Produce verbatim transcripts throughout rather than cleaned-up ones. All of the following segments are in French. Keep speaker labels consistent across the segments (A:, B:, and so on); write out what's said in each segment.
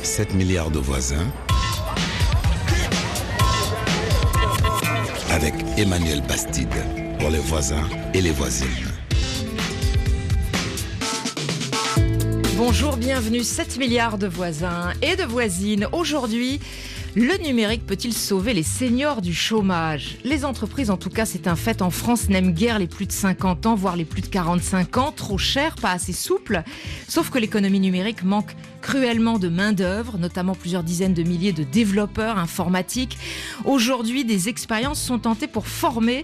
A: sept milliards de voisins avec Emmanuel Bastide pour les voisins et les voisines.
B: Bonjour, bienvenue, sept milliards de voisins et de voisines. Aujourd'hui, le numérique peut-il sauver les seniors du chômage ? Les entreprises, en tout cas, c'est un fait. En France, n'aiment guère les plus de cinquante ans, voire les plus de quarante-cinq ans. Trop cher, pas assez souple. Sauf que l'économie numérique manque cruellement de main-d'œuvre, notamment plusieurs dizaines de milliers de développeurs informatiques. Aujourd'hui, des expériences sont tentées pour former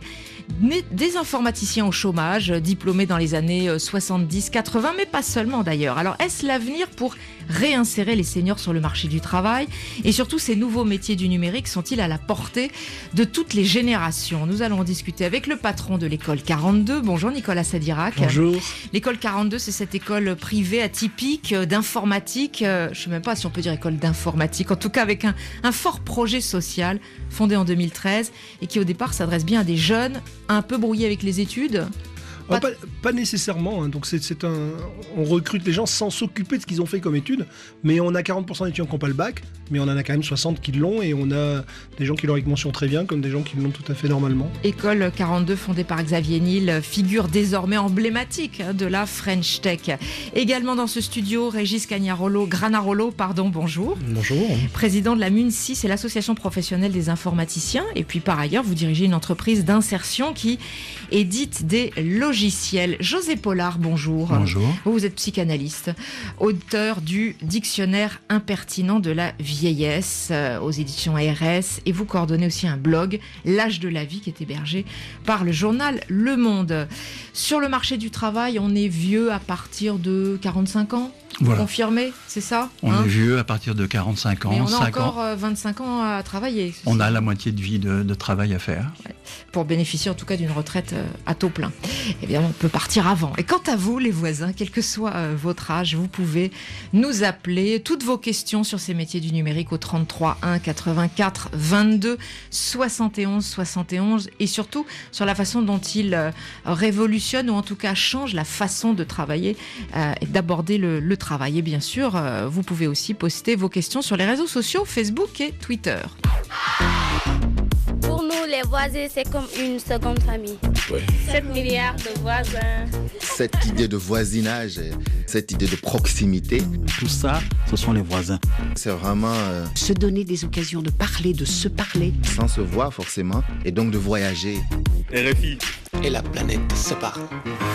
B: des informaticiens au chômage, diplômés dans les années soixante-dix quatre-vingts, mais pas seulement d'ailleurs. Alors, est-ce l'avenir pour réinsérer les seniors sur le marché du travail ? Et surtout, ces nouveaux métiers du numérique sont-ils à la portée de toutes les générations ? Nous allons en discuter avec le patron de l'école quarante-deux. Bonjour Nicolas Sadirac.
C: Bonjour. L'école
B: quarante-deux, c'est cette école privée atypique d'informatique. Je ne sais même pas si on peut dire école d'informatique. En tout cas, avec un, un fort projet social fondé en deux mille treize et qui au départ s'adresse bien à des jeunes un peu brouillés avec les études.
C: Pas, pas, pas nécessairement, hein. Donc c'est, c'est un, on recrute les gens sans s'occuper de ce qu'ils ont fait comme études, mais on a quarante pour cent d'étudiants qui n'ont pas le bac, mais on en a quand même soixante qui l'ont, et on a des gens qui l'ont avec mention très bien, comme des gens qui l'ont tout à fait normalement.
B: École quarante-deux fondée par Xavier Niel, figure désormais emblématique de la French Tech. Également dans ce studio, Régis Cagnarolo, Granarolo, pardon, bonjour.
C: Bonjour.
B: Président de la MUNSI, c'est l'association professionnelle des informaticiens, et puis par ailleurs, vous dirigez une entreprise d'insertion qui édite des logiciels. José Pollard, bonjour.
D: Bonjour.
B: Vous, vous êtes psychanalyste, auteur du Dictionnaire impertinent de la vieillesse euh, aux éditions A R S, et vous coordonnez aussi un blog, L'âge de la vie, qui est hébergé par le journal Le Monde. Sur le marché du travail, on est vieux à partir de quarante-cinq ans.
D: Voilà.
B: Confirmé, c'est ça ?
D: On
B: hein
D: est vieux à partir de quarante-cinq ans.
B: Mais on a
D: cinq
B: encore
D: ans.
B: vingt-cinq ans à travailler.
D: On a la moitié de vie de, de travail à faire.
B: Ouais. Pour bénéficier en tout cas d'une retraite à taux plein. Eh bien, on peut partir avant. Et quant à vous, les voisins, quel que soit votre âge, vous pouvez nous appeler. Toutes vos questions sur ces métiers du numérique au trente-trois un quatre-vingt-quatre vingt-deux soixante et onze soixante et onze, et surtout sur la façon dont ils révolutionnent ou en tout cas changent la façon de travailler euh, et d'aborder le, le travail. Et bien sûr, euh, vous pouvez aussi poster vos questions sur les réseaux sociaux, Facebook et Twitter.
E: Pour nous, les voisins, c'est comme une seconde famille.
F: Ouais.
E: sept milliards de voisins.
F: Cette idée de voisinage, cette idée de proximité.
G: Tout ça, ce sont les voisins.
F: C'est vraiment... Euh,
H: se donner des occasions de parler, de se parler.
F: Sans se voir forcément, et donc de voyager.
I: R F I.
J: Et la planète se parle.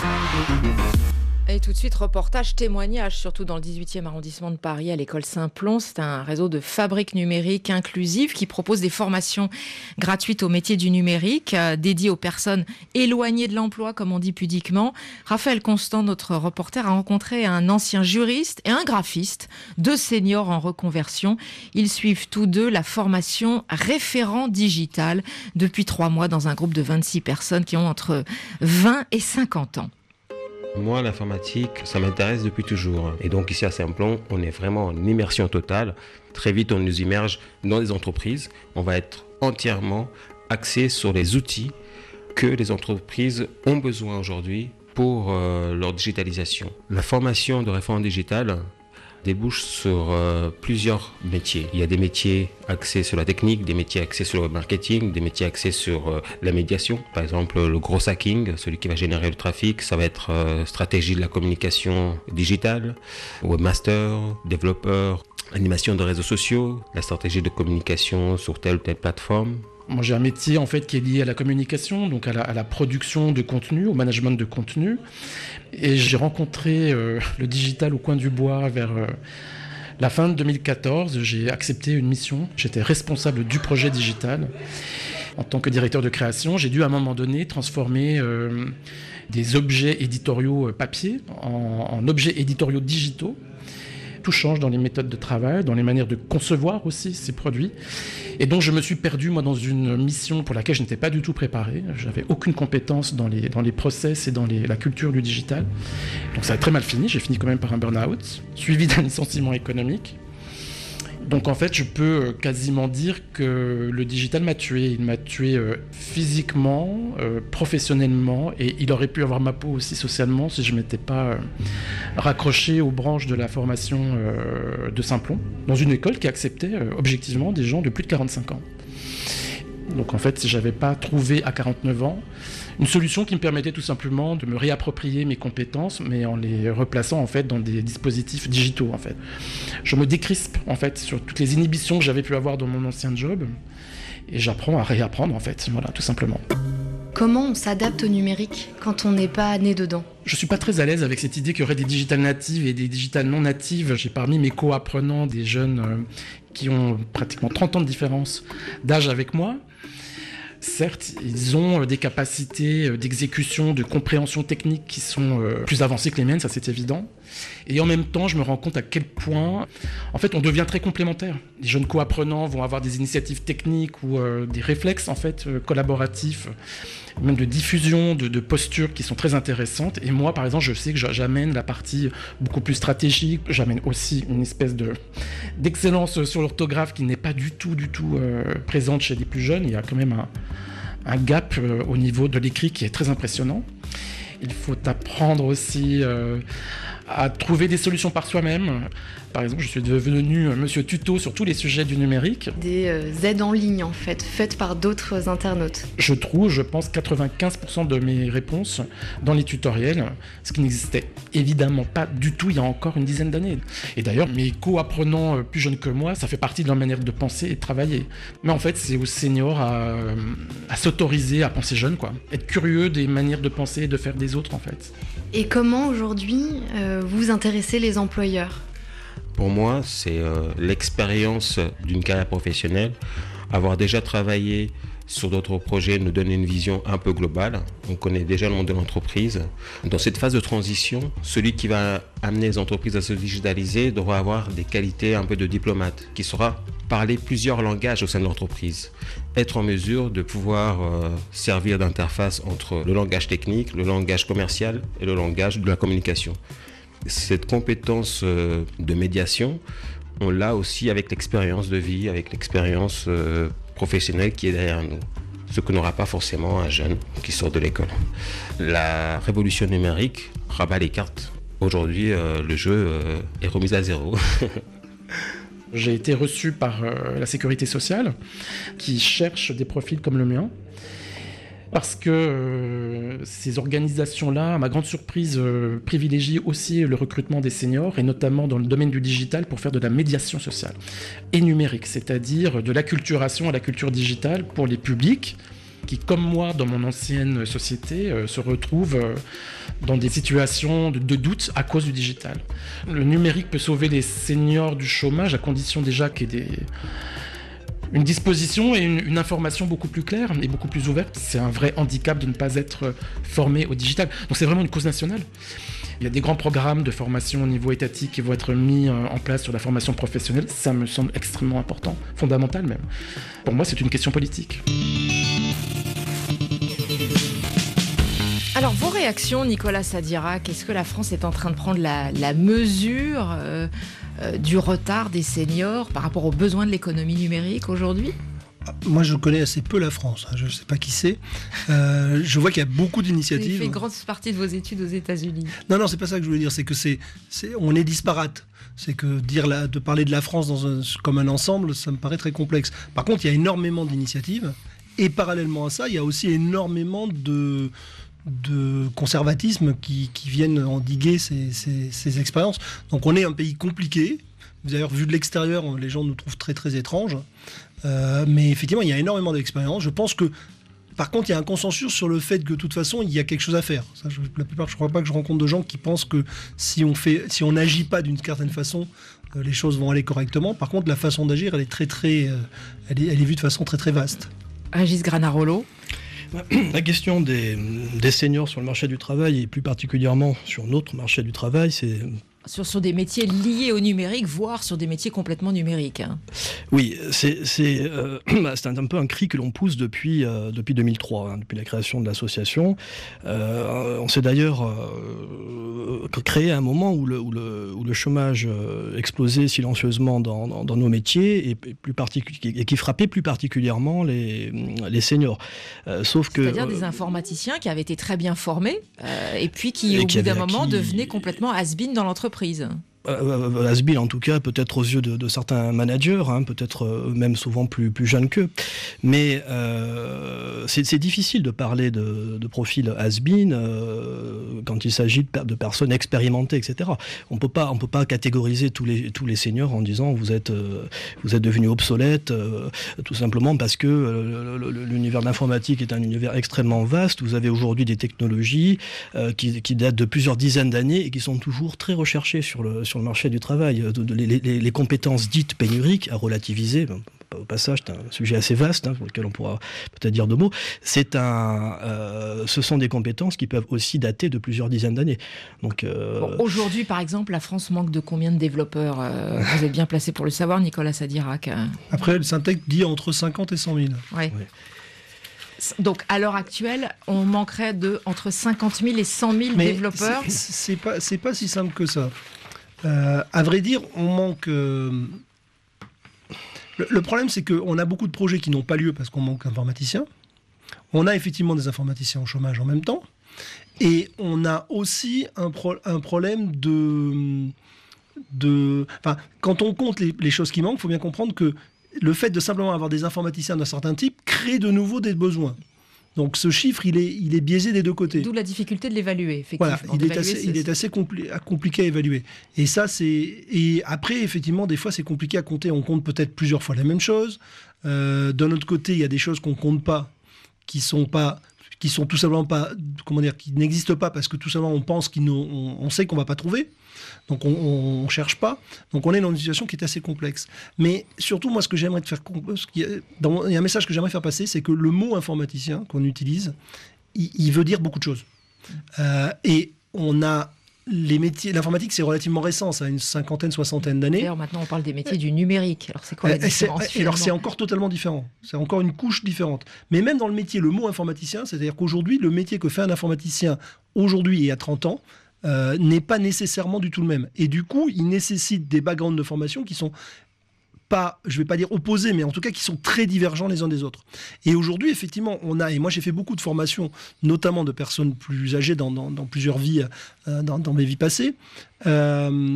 B: Et tout de suite, reportage, témoignage, surtout dans le dix-huitième arrondissement de Paris, à l'école Saint-Plon. C'est un réseau de fabriques numériques inclusives qui propose des formations gratuites au métier du numérique, euh, dédiées aux personnes éloignées de l'emploi, comme on dit pudiquement. Raphaël Constant, notre reporter, a rencontré un ancien juriste et un graphiste, deux seniors en reconversion. Ils suivent tous deux la formation référent digital depuis trois mois dans un groupe de vingt-six personnes qui ont entre vingt et cinquante ans.
K: Moi, l'informatique, ça m'intéresse depuis toujours. Et donc ici à Saint-Plon, on est vraiment en immersion totale. Très vite, on nous immerge dans les entreprises. On va être entièrement axé sur les outils que les entreprises ont besoin aujourd'hui pour euh, leur digitalisation. La formation de référent digital débouche sur euh, plusieurs métiers. Il y a des métiers axés sur la technique, des métiers axés sur le marketing, des métiers axés sur euh, la médiation. Par exemple, le gros hacking, celui qui va générer le trafic, ça va être euh, stratégie de la communication digitale, webmaster, développeur, animation de réseaux sociaux, la stratégie de communication sur telle ou telle plateforme.
L: Moi, j'ai un métier en fait qui est lié à la communication, donc à la, à la production de contenu, au management de contenu. Et j'ai rencontré euh, le digital au coin du bois vers euh, la fin de deux mille quatorze. J'ai accepté une mission. J'étais responsable du projet digital. En tant que directeur de création, j'ai dû à un moment donné transformer euh, des objets éditoriaux papier en, en objets éditoriaux digitaux. Tout change dans les méthodes de travail, dans les manières de concevoir aussi ces produits. Et donc je me suis perdu moi dans une mission pour laquelle je n'étais pas du tout préparé. Je n'avais aucune compétence dans les, dans les process et dans les, la culture du digital. Donc ça a très mal fini, j'ai fini quand même par un burn-out, suivi d'un licenciement économique. Donc en fait, je peux quasiment dire que le digital m'a tué. Il m'a tué euh, physiquement, euh, professionnellement, et il aurait pu avoir ma peau aussi socialement si je ne m'étais pas euh, raccroché aux branches de la formation euh, de Saint-Plon, dans une école qui acceptait euh, objectivement des gens de plus de quarante-cinq ans. Donc en fait, j'avais pas trouvé à quarante-neuf ans une solution qui me permettait tout simplement de me réapproprier mes compétences, mais en les replaçant en fait dans des dispositifs digitaux en fait. Je me décrispe en fait sur toutes les inhibitions que j'avais pu avoir dans mon ancien job, et j'apprends à réapprendre en fait, voilà, tout simplement.
I: Comment on s'adapte au numérique quand on n'est pas né dedans ?
L: Je suis pas très à l'aise avec cette idée qu'il y aurait des digital natives et des digital non natives. J'ai parmi mes co-apprenants des jeunes euh, qui ont pratiquement trente ans de différence d'âge avec moi. Certes, ils ont des capacités d'exécution, de compréhension technique qui sont plus avancées que les miennes, ça c'est évident. Et en même temps, je me rends compte à quel point, en fait, on devient très complémentaires. Les jeunes co-apprenants vont avoir des initiatives techniques ou euh, des réflexes, en fait, euh, collaboratifs, même de diffusion, de, de posture qui sont très intéressantes. Et moi, par exemple, je sais que j'amène la partie beaucoup plus stratégique. J'amène aussi une espèce de, d'excellence sur l'orthographe qui n'est pas du tout, du tout euh, présente chez les plus jeunes. Il y a quand même un, un gap euh, au niveau de l'écrit qui est très impressionnant. Il faut apprendre aussi euh, à trouver des solutions par soi-même. Par exemple, je suis devenu monsieur tuto sur tous les sujets du numérique.
I: Des euh, aides en ligne, en fait, faites par d'autres internautes.
L: Je trouve, je pense, quatre-vingt-quinze pour cent de mes réponses dans les tutoriels, ce qui n'existait évidemment pas du tout il y a encore une dizaine d'années. Et d'ailleurs, mes co-apprenants plus jeunes que moi, ça fait partie de leur manière de penser et de travailler. Mais en fait, c'est aux seniors à, à s'autoriser à penser jeune, quoi. Être curieux des manières de penser et de faire des autres, en fait.
I: Et comment, aujourd'hui, euh, vous intéressez les employeurs ?
K: Pour moi, c'est euh, l'expérience d'une carrière professionnelle. Avoir déjà travaillé sur d'autres projets nous donne une vision un peu globale. On connaît déjà le monde de l'entreprise. Dans cette phase de transition, celui qui va amener les entreprises à se digitaliser devra avoir des qualités un peu de diplomate, qui saura parler plusieurs langages au sein de l'entreprise. Être en mesure de pouvoir euh, servir d'interface entre le langage technique, le langage commercial et le langage de la communication. Cette compétence euh, de médiation, on l'a aussi avec l'expérience de vie, avec l'expérience euh, professionnelle qui est derrière nous. Ce que n'aura pas forcément un jeune qui sort de l'école. La révolution numérique rabat les cartes. Aujourd'hui, euh, le jeu euh, est remis à zéro.
L: J'ai été reçu par euh, la sécurité sociale qui cherche des profils comme le mien. Parce que euh, ces organisations-là, à ma grande surprise, euh, privilégient aussi le recrutement des seniors, et notamment dans le domaine du digital, pour faire de la médiation sociale et numérique, c'est-à-dire de l'acculturation à la culture digitale pour les publics qui, comme moi, dans mon ancienne société, euh, se retrouvent euh, dans des situations de, de doute à cause du digital. Le numérique peut sauver les seniors du chômage à condition déjà qu'il y ait des... une disposition et une, une information beaucoup plus claire et beaucoup plus ouverte. C'est un vrai handicap de ne pas être formé au digital. Donc c'est vraiment une cause nationale. Il y a des grands programmes de formation au niveau étatique qui vont être mis en place sur la formation professionnelle. Ça me semble extrêmement important, fondamental même. Pour moi, c'est une question politique.
B: Alors, vos réactions, Nicolas Sadirac, est-ce que la France est en train de prendre la, la mesure euh, euh, du retard des seniors par rapport aux besoins de l'économie numérique aujourd'hui ?
C: Moi, je connais assez peu la France. Je ne sais pas qui c'est. Euh, je vois qu'il y a beaucoup d'initiatives.
B: Vous avez fait une grande partie de vos études aux États-Unis.
C: Non, non, c'est pas ça que je voulais dire. C'est que c'est, c'est on est disparate. C'est que dire la, de parler de la France dans un, comme un ensemble, ça me paraît très complexe. Par contre, il y a énormément d'initiatives. Et parallèlement à ça, il y a aussi énormément de... de conservatisme qui, qui viennent endiguer ces, ces, ces expériences. Donc on est un pays compliqué. D'ailleurs, vu de l'extérieur, les gens nous trouvent très très étranges. Euh, mais effectivement, il y a énormément d'expériences. Je pense que, par contre, il y a un consensus sur le fait que de toute façon, il y a quelque chose à faire. Ça, je, la plupart, je ne crois pas que je rencontre de gens qui pensent que si on fait, si on n'agit pas d'une certaine façon, euh, les choses vont aller correctement. Par contre, la façon d'agir, elle est très très, euh, elle est, elle est vue de façon très très vaste.
B: Régis Granarolo.
M: La question des, des seniors sur le marché du travail, et plus particulièrement sur notre marché du travail, c'est
B: sur, sur des métiers liés au numérique, voire sur des métiers complètement numériques. Hein.
M: Oui, c'est, c'est, euh, c'est un, un peu un cri que l'on pousse depuis, euh, depuis deux mille trois, hein, depuis la création de l'association. Euh, on s'est d'ailleurs euh, créé à un moment où le, où le, où le chômage explosait silencieusement dans, dans, dans nos métiers et, plus particu- et qui frappait plus particulièrement les, les seniors. Euh, sauf que,
B: C'est-à-dire
M: euh,
B: des informaticiens qui avaient été très bien formés euh, et puis qui,
M: et
B: au
M: qui
B: bout d'un
M: avaient
B: moment,
M: acquis...
B: devenaient complètement has-been dans l'entreprise.
M: Euh, has-been en tout cas, peut-être aux yeux de, de certains managers, hein, peut-être euh, même souvent plus, plus jeunes qu'eux. Mais euh, c'est, c'est difficile de parler de, de profil has-been euh, quand il s'agit de, de personnes expérimentées, et cetera. On peut pas, on peut pas catégoriser tous les, tous les seniors en disant vous êtes, euh, vous êtes devenus obsolètes, euh, tout simplement parce que euh, le, le, l'univers de l'informatique est un univers extrêmement vaste. Vous avez aujourd'hui des technologies euh, qui, qui datent de plusieurs dizaines d'années et qui sont toujours très recherchées sur le sur le marché du travail. Les, les, les compétences dites pénuriques à relativiser, au passage, c'est un sujet assez vaste, hein, pour lequel on pourra peut-être dire deux mots, c'est un, euh, ce sont des compétences qui peuvent aussi dater de plusieurs dizaines d'années. Donc, euh...
B: bon, aujourd'hui, par exemple, la France manque de combien de développeurs euh, Vous êtes bien placé pour le savoir, Nicolas Sadirac.
C: Après, le Syntec dit entre cinquante et cent mille.
B: Ouais. Ouais. Donc, à l'heure actuelle, on manquerait de entre cinquante mille et cent mille
C: Mais
B: développeurs.
C: C'est, c'est, pas, c'est pas si simple que ça. Euh, à vrai dire, on manque... Euh... Le, le problème, c'est qu'on a beaucoup de projets qui n'ont pas lieu parce qu'on manque d'informaticiens. On a effectivement des informaticiens au chômage en même temps. Et on a aussi un, pro- un problème de... de... Enfin, quand on compte les, les choses qui manquent, il faut bien comprendre que le fait de simplement avoir des informaticiens d'un certain type crée de nouveau des besoins. Donc ce chiffre, il est, il est biaisé des deux côtés.
B: D'où la difficulté de l'évaluer, effectivement.
C: Voilà, il est assez, il est assez compli- compliqué à évaluer. Et ça, c'est... Et après, effectivement, des fois, c'est compliqué à compter. On compte peut-être plusieurs fois la même chose. Euh, d'un autre côté, il y a des choses qu'on compte pas, qui sont pas... qui sont tout simplement pas... Comment dire, qui n'existent pas parce que tout simplement, on pense qu'on on, on sait qu'on va pas trouver. Donc on ne cherche pas. Donc on est dans une situation qui est assez complexe. Mais surtout, moi, ce que j'aimerais te faire... Il y a un message que j'aimerais faire passer, c'est que le mot informaticien qu'on utilise, il, il veut dire beaucoup de choses. Euh, et on a les métiers... L'informatique, c'est relativement récent, ça a une cinquantaine, soixantaine d'années.
B: D'ailleurs, maintenant, on parle des métiers du numérique. Alors c'est quoi la différence?
C: Et alors c'est encore totalement différent. C'est encore une couche différente. Mais même dans le métier, le mot informaticien, c'est-à-dire qu'aujourd'hui, le métier que fait un informaticien aujourd'hui et à trente ans, Euh, n'est pas nécessairement du tout le même. Et du coup, il nécessite des backgrounds de formation qui sont pas, je vais pas dire opposés, mais en tout cas qui sont très divergents les uns des autres. Et aujourd'hui, effectivement, on a, et moi j'ai fait beaucoup de formations, notamment de personnes plus âgées dans, dans, dans plusieurs vies, euh, dans, dans mes vies passées. Euh,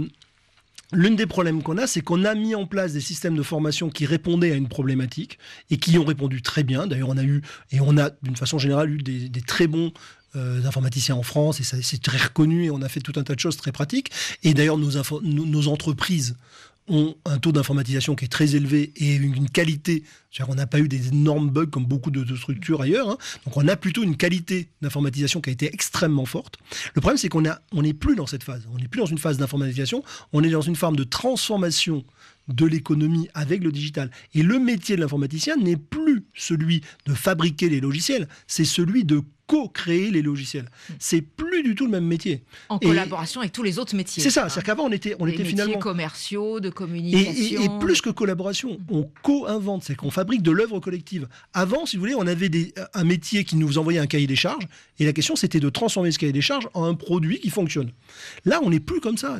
C: L'un des problèmes qu'on a, c'est qu'on a mis en place des systèmes de formation qui répondaient à une problématique et qui y ont répondu très bien. D'ailleurs, on a eu, et on a d'une façon générale eu des, des très bons euh, informaticiens en France, et ça, c'est très reconnu, et on a fait tout un tas de choses très pratiques. Et d'ailleurs, nos, info- nos, nos entreprises ont un taux d'informatisation qui est très élevé et une, une qualité. C'est-à-dire qu'on n'a pas eu des énormes bugs comme beaucoup de, de structures ailleurs. Hein. Donc on a plutôt une qualité d'informatisation qui a été extrêmement forte. Le problème, c'est qu'on a, on n'est plus dans cette phase. On n'est plus dans une phase d'informatisation. On est dans une forme de transformation de l'économie avec le digital. Et le métier de l'informaticien n'est plus celui de fabriquer les logiciels, c'est celui de co-créer les logiciels. C'est plus du tout le même métier.
B: En
C: et
B: collaboration avec tous les autres métiers.
C: C'est ça, hein. C'est-à-dire qu'avant on était, on
B: les
C: était
B: métiers
C: finalement
B: commerciaux, de communication.
C: Et, et, et plus que collaboration, on co-invente, c'est qu'on fabrique de l'œuvre collective. Avant, si vous voulez, on avait des, un métier qui nous envoyait un cahier des charges, et la question c'était de transformer ce cahier des charges en un produit qui fonctionne. Là, on n'est plus comme ça.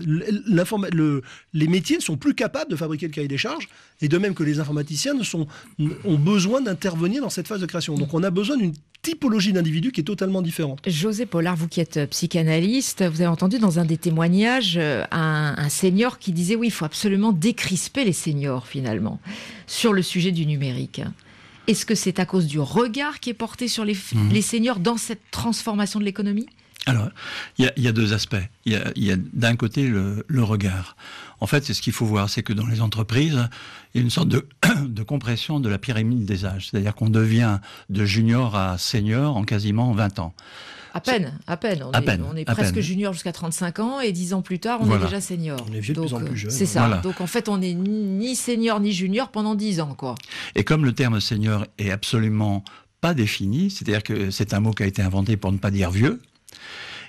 C: Le, les métiers ne sont plus capables de fabriquer le cahier des charges, et de même que les informaticiens ne sont, ont besoin d'intervenir dans cette phase de création. Donc on a besoin d'une typologie d'individus qui est totalement différente.
B: José Pollard, vous qui êtes psychanalyste, vous avez entendu dans un des témoignages un, un senior qui disait oui, il faut absolument décrisper les seniors finalement sur le sujet du numérique. Est-ce que c'est à cause du regard qui est porté sur les, mmh. les seniors dans cette transformation de l'économie ?
D: Alors, il y, y a deux aspects. Il y a, y a d'un côté le, le regard. En fait, c'est ce qu'il faut voir, c'est que dans les entreprises, il y a une sorte de, de compression de la pyramide des âges. C'est-à-dire qu'on devient de junior à senior en quasiment vingt ans.
B: À peine, à peine. On
D: à
B: est,
D: peine,
B: on est
D: à
B: presque
D: peine.
B: junior jusqu'à trente-cinq ans et dix ans plus tard, on
D: voilà.
B: est déjà senior.
M: On est vieux de
B: Donc,
M: plus en plus jeune.
B: C'est ça.
D: Voilà.
B: Donc en fait, on n'est ni senior ni junior pendant dix ans, quoi.
D: Et comme le terme senior est absolument pas défini, c'est-à-dire que c'est un mot qui a été inventé pour ne pas dire vieux,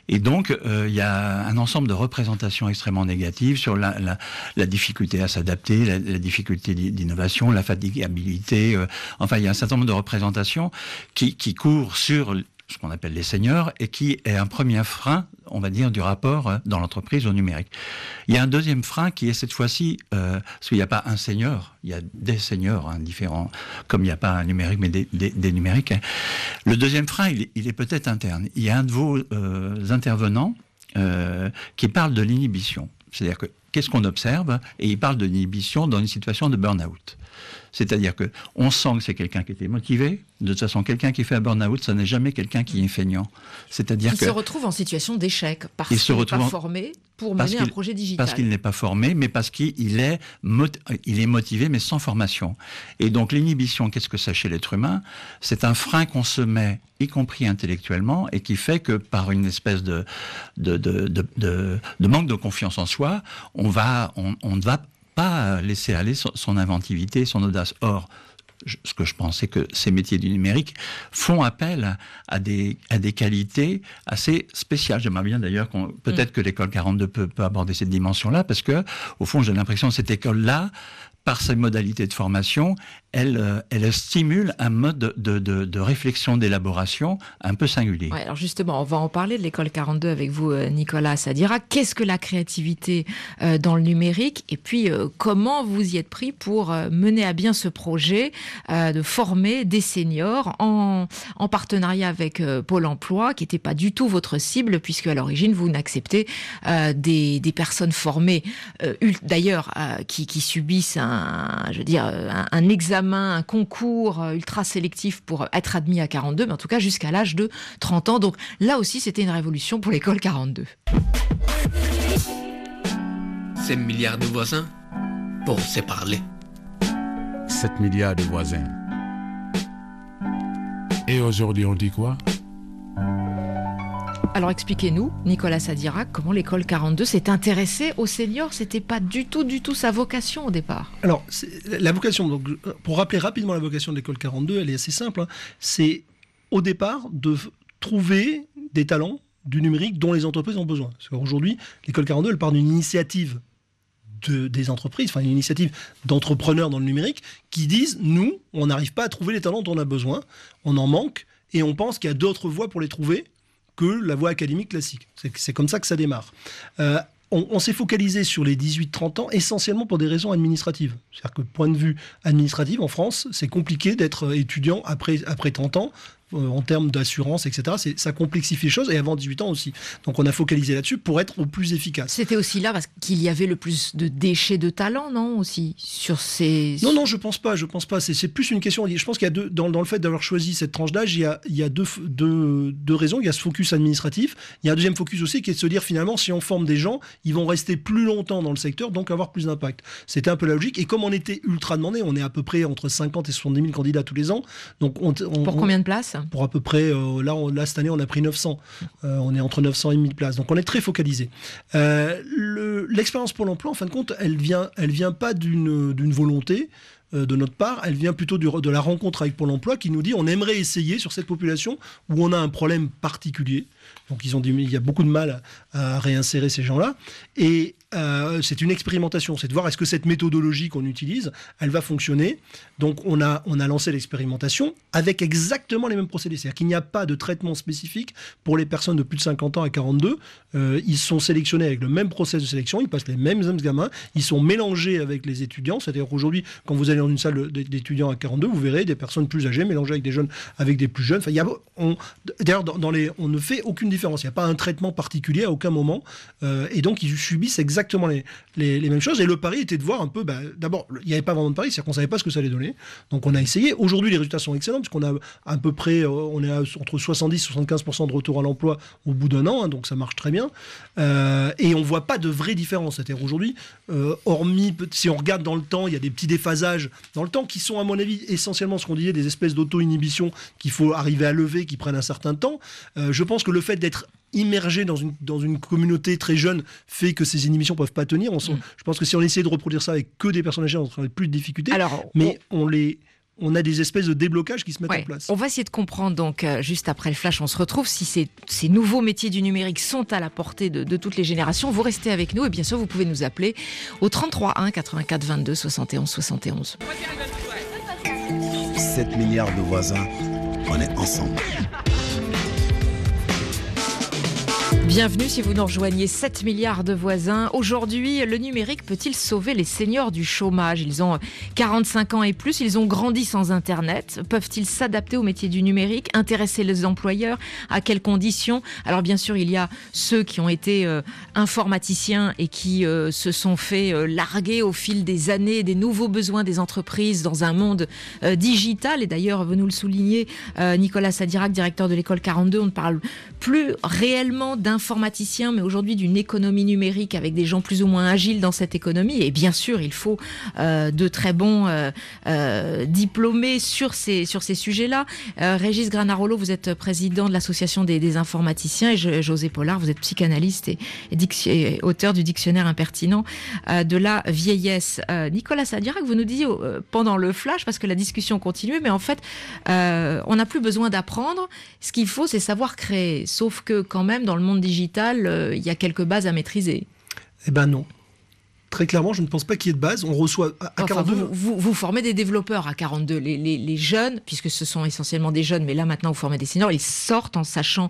D: Et donc, euh, il y a un ensemble de représentations extrêmement négatives sur la, la, la difficulté à s'adapter, la, la difficulté d'innovation, la fatigabilité. Euh, enfin, il y a un certain nombre de représentations qui, qui courent sur ce qu'on appelle les seniors, et qui est un premier frein, on va dire, du rapport dans l'entreprise au numérique. Il y a un deuxième frein qui est cette fois-ci, euh, parce qu'il n'y a pas un senior, il y a des seniors hein, différents, comme il n'y a pas un numérique, mais des, des, des numériques. Hein. Le deuxième frein, il est, il est peut-être interne. Il y a un de vos euh, intervenants euh, qui parle de l'inhibition. C'est-à-dire que qu'est-ce qu'on observe? Et il parle de l'inhibition dans une situation de burn-out. C'est-à-dire qu'on sent que c'est quelqu'un qui était motivé. De toute façon, quelqu'un qui fait un burn-out, ça n'est jamais quelqu'un qui est feignant. C'est-à-dire
B: il
D: que
B: se retrouve en situation d'échec parce
D: il
B: qu'il n'est pas
D: en...
B: formé pour mener un projet digital.
D: Parce qu'il n'est pas formé, mais parce qu'il est, mot... il est motivé, mais sans formation. Et donc l'inhibition, qu'est-ce que c'est chez l'être humain? C'est un frein qu'on se met, y compris intellectuellement, et qui fait que par une espèce de, de, de, de, de, de manque de confiance en soi, on va, on, on ne va pas laisser aller son, son inventivité, son audace. Or, je, ce que je pense, c'est que ces métiers du numérique font appel à des, à des qualités assez spéciales. J'aimerais bien d'ailleurs qu'on, peut-être mmh. que l'école quarante-deux peut, peut aborder cette dimension-là, parce que, au fond, j'ai l'impression que cette école-là, par ses modalités de formation, elle, elle stimule un mode de, de, de réflexion, d'élaboration un peu singulier.
B: Ouais, alors justement, on va en parler de l'école quarante-deux avec vous, Nicolas Sadira. Qu'est-ce que la créativité euh, dans le numérique? Et puis, euh, comment vous y êtes pris pour euh, mener à bien ce projet euh, de former des seniors en, en partenariat avec euh, Pôle emploi, qui n'était pas du tout votre cible, puisque à l'origine, vous n'acceptez euh, des, des personnes formées, euh, d'ailleurs, euh, qui, qui subissent un Un, je veux dire, un, un examen, un concours ultra sélectif pour être admis à quarante-deux, mais en tout cas jusqu'à l'âge de trente ans. Donc là aussi, c'était une révolution pour l'école quarante-deux.
J: sept milliards de voisins pour se parler.
N: sept milliards de voisins. Et aujourd'hui, on dit quoi?
B: Alors expliquez-nous, Nicolas Sadira, comment l'école quarante-deux s'est intéressée aux seniors. C'était pas du tout, du tout sa vocation au départ.
C: Alors, la vocation, donc, pour rappeler rapidement la vocation de l'école quarante-deux, elle est assez simple. Hein. C'est au départ de trouver des talents du numérique dont les entreprises ont besoin. Parce qu'aujourd'hui, l'école quarante-deux, elle part d'une initiative de, des entreprises, enfin une initiative d'entrepreneurs dans le numérique, qui disent, nous, on n'arrive pas à trouver les talents dont on a besoin, on en manque, et on pense qu'il y a d'autres voies pour les trouver que la voie académique classique. C'est, c'est comme ça que ça démarre. Euh, on, on s'est focalisé sur les dix-huit trente ans essentiellement pour des raisons administratives. C'est-à-dire que, point de vue administratif, en France, c'est compliqué d'être étudiant après, après trente ans. Euh, en termes d'assurance, et cetera. C'est, ça complexifie les choses, et avant dix-huit ans aussi. Donc on a focalisé là-dessus pour être au plus efficace.
B: C'était aussi là parce qu'il y avait le plus de déchets de talent, non, aussi, sur ces...
C: Non, non, je pense pas, je pense pas. C'est, c'est plus une question... Je pense qu'il y a deux... Dans, dans le fait d'avoir choisi cette tranche d'âge, il y a, il y a deux, deux, deux raisons. Il y a ce focus administratif. Il y a un deuxième focus aussi qui est de se dire, finalement, si on forme des gens, ils vont rester plus longtemps dans le secteur, donc avoir plus d'impact. C'était un peu la logique. Et comme on était ultra demandé, on est à peu près entre cinquante et soixante-dix mille candidats tous les ans. Donc on, on,
B: Pour combien de places ?
C: Pour à peu près, euh, là, on, là, cette année, on a pris neuf cents. Euh, on est entre neuf cents et mille places. Donc, on est très focalisé. Euh, le, l'expérience Pôle emploi, en fin de compte, elle vient, elle vient pas d'une, d'une volonté euh, de notre part, elle vient plutôt du, de la rencontre avec Pôle emploi qui nous dit on aimerait essayer sur cette population où on a un problème particulier. Donc, ils ont dit il y a beaucoup de mal à, à réinsérer ces gens-là. Et euh, c'est une expérimentation, c'est de voir est-ce que cette méthodologie qu'on utilise, elle va fonctionner. Donc, on a, on a lancé l'expérimentation avec exactement les mêmes procédés. C'est-à-dire qu'il n'y a pas de traitement spécifique pour les personnes de plus de cinquante ans à quarante-deux. Euh, ils sont sélectionnés avec le même process de sélection, ils passent les mêmes examens, ils sont mélangés avec les étudiants. C'est-à-dire qu'aujourd'hui, quand vous allez dans une salle d'étudiants à quarante-deux, vous verrez des personnes plus âgées mélangées avec des jeunes, avec des plus jeunes. Enfin, il y a, on, d'ailleurs, dans, dans les, on ne fait aucune différence. Il n'y a pas un traitement particulier à aucun moment. Euh, et donc, ils subissent exactement les, les, les mêmes choses. Et le pari était de voir un peu... Bah, d'abord, il n'y avait pas vraiment de pari, c'est-à-dire qu'on ne savait pas ce que ça allait donner. Donc, on a essayé. Aujourd'hui, les résultats sont excellents, puisqu'on a à peu près... Euh, on est à, entre soixante-dix et soixante-quinze pour cent de retour à l'emploi au bout d'un an. Hein, donc, ça marche très bien. Euh, et on ne voit pas de vraie différence. C'est-à-dire, aujourd'hui, euh, hormis... Si on regarde dans le temps, il y a des petits déphasages dans le temps qui sont, à mon avis, essentiellement ce qu'on disait, des espèces d'auto-inhibition qu'il faut arriver à lever, qui prennent un certain temps. Euh, je pense que le fait d'être immergé dans une, dans une communauté très jeune fait que ces inhibitions ne peuvent pas tenir. On, mmh. Je pense que si on essayait de reproduire ça avec que des personnes âgées, on aurait plus de difficultés.
B: Alors,
C: mais on, on les... on a des espèces de déblocages qui se mettent
B: ouais.
C: en place.
B: On va essayer de comprendre, donc, euh, juste après le flash, on se retrouve, si ces, ces nouveaux métiers du numérique sont à la portée de, de toutes les générations. Vous restez avec nous et bien sûr, vous pouvez nous appeler au trente-trois un quatre-vingt-quatre vingt-deux soixante et onze soixante et onze.
A: sept milliards de voisins, on est ensemble.
B: Bienvenue si vous nous rejoignez, sept milliards de voisins. Aujourd'hui, le numérique peut-il sauver les seniors du chômage ? Ils ont quarante-cinq ans et plus, ils ont grandi sans Internet. Peuvent-ils s'adapter au métier du numérique ? Intéresser les employeurs ? À quelles conditions ? Alors bien sûr, il y a ceux qui ont été euh, informaticiens et qui euh, se sont fait euh, larguer au fil des années des nouveaux besoins des entreprises dans un monde euh, digital. Et d'ailleurs, vous nous le soulignez, euh, Nicolas Sadirac, directeur de l'école quarante-deux, on ne parle plus réellement d'un informaticiens, mais aujourd'hui d'une économie numérique avec des gens plus ou moins agiles dans cette économie. Et bien sûr, il faut euh, de très bons euh, euh, diplômés sur ces, sur ces sujets-là. Euh, Régis Granarolo, vous êtes président de l'association des, des informaticiens, et je, José Pollard, vous êtes psychanalyste et, et, dic- et auteur du dictionnaire impertinent euh, de la vieillesse. Euh, Nicolas Sadirac, vous nous disiez euh, pendant le flash, parce que la discussion continuait, mais en fait, euh, on n'a plus besoin d'apprendre. Ce qu'il faut, c'est savoir créer. Sauf que quand même, dans le monde digital, il euh, y a quelques bases à maîtriser.
C: Eh ben non. Très clairement, je ne pense pas qu'il y ait de base. On reçoit à, à
B: enfin,
C: quarante-deux...
B: Vous, vous, vous formez des développeurs à quarante-deux. Les, les, les jeunes, puisque ce sont essentiellement des jeunes, mais là maintenant vous formez des seniors, ils sortent en sachant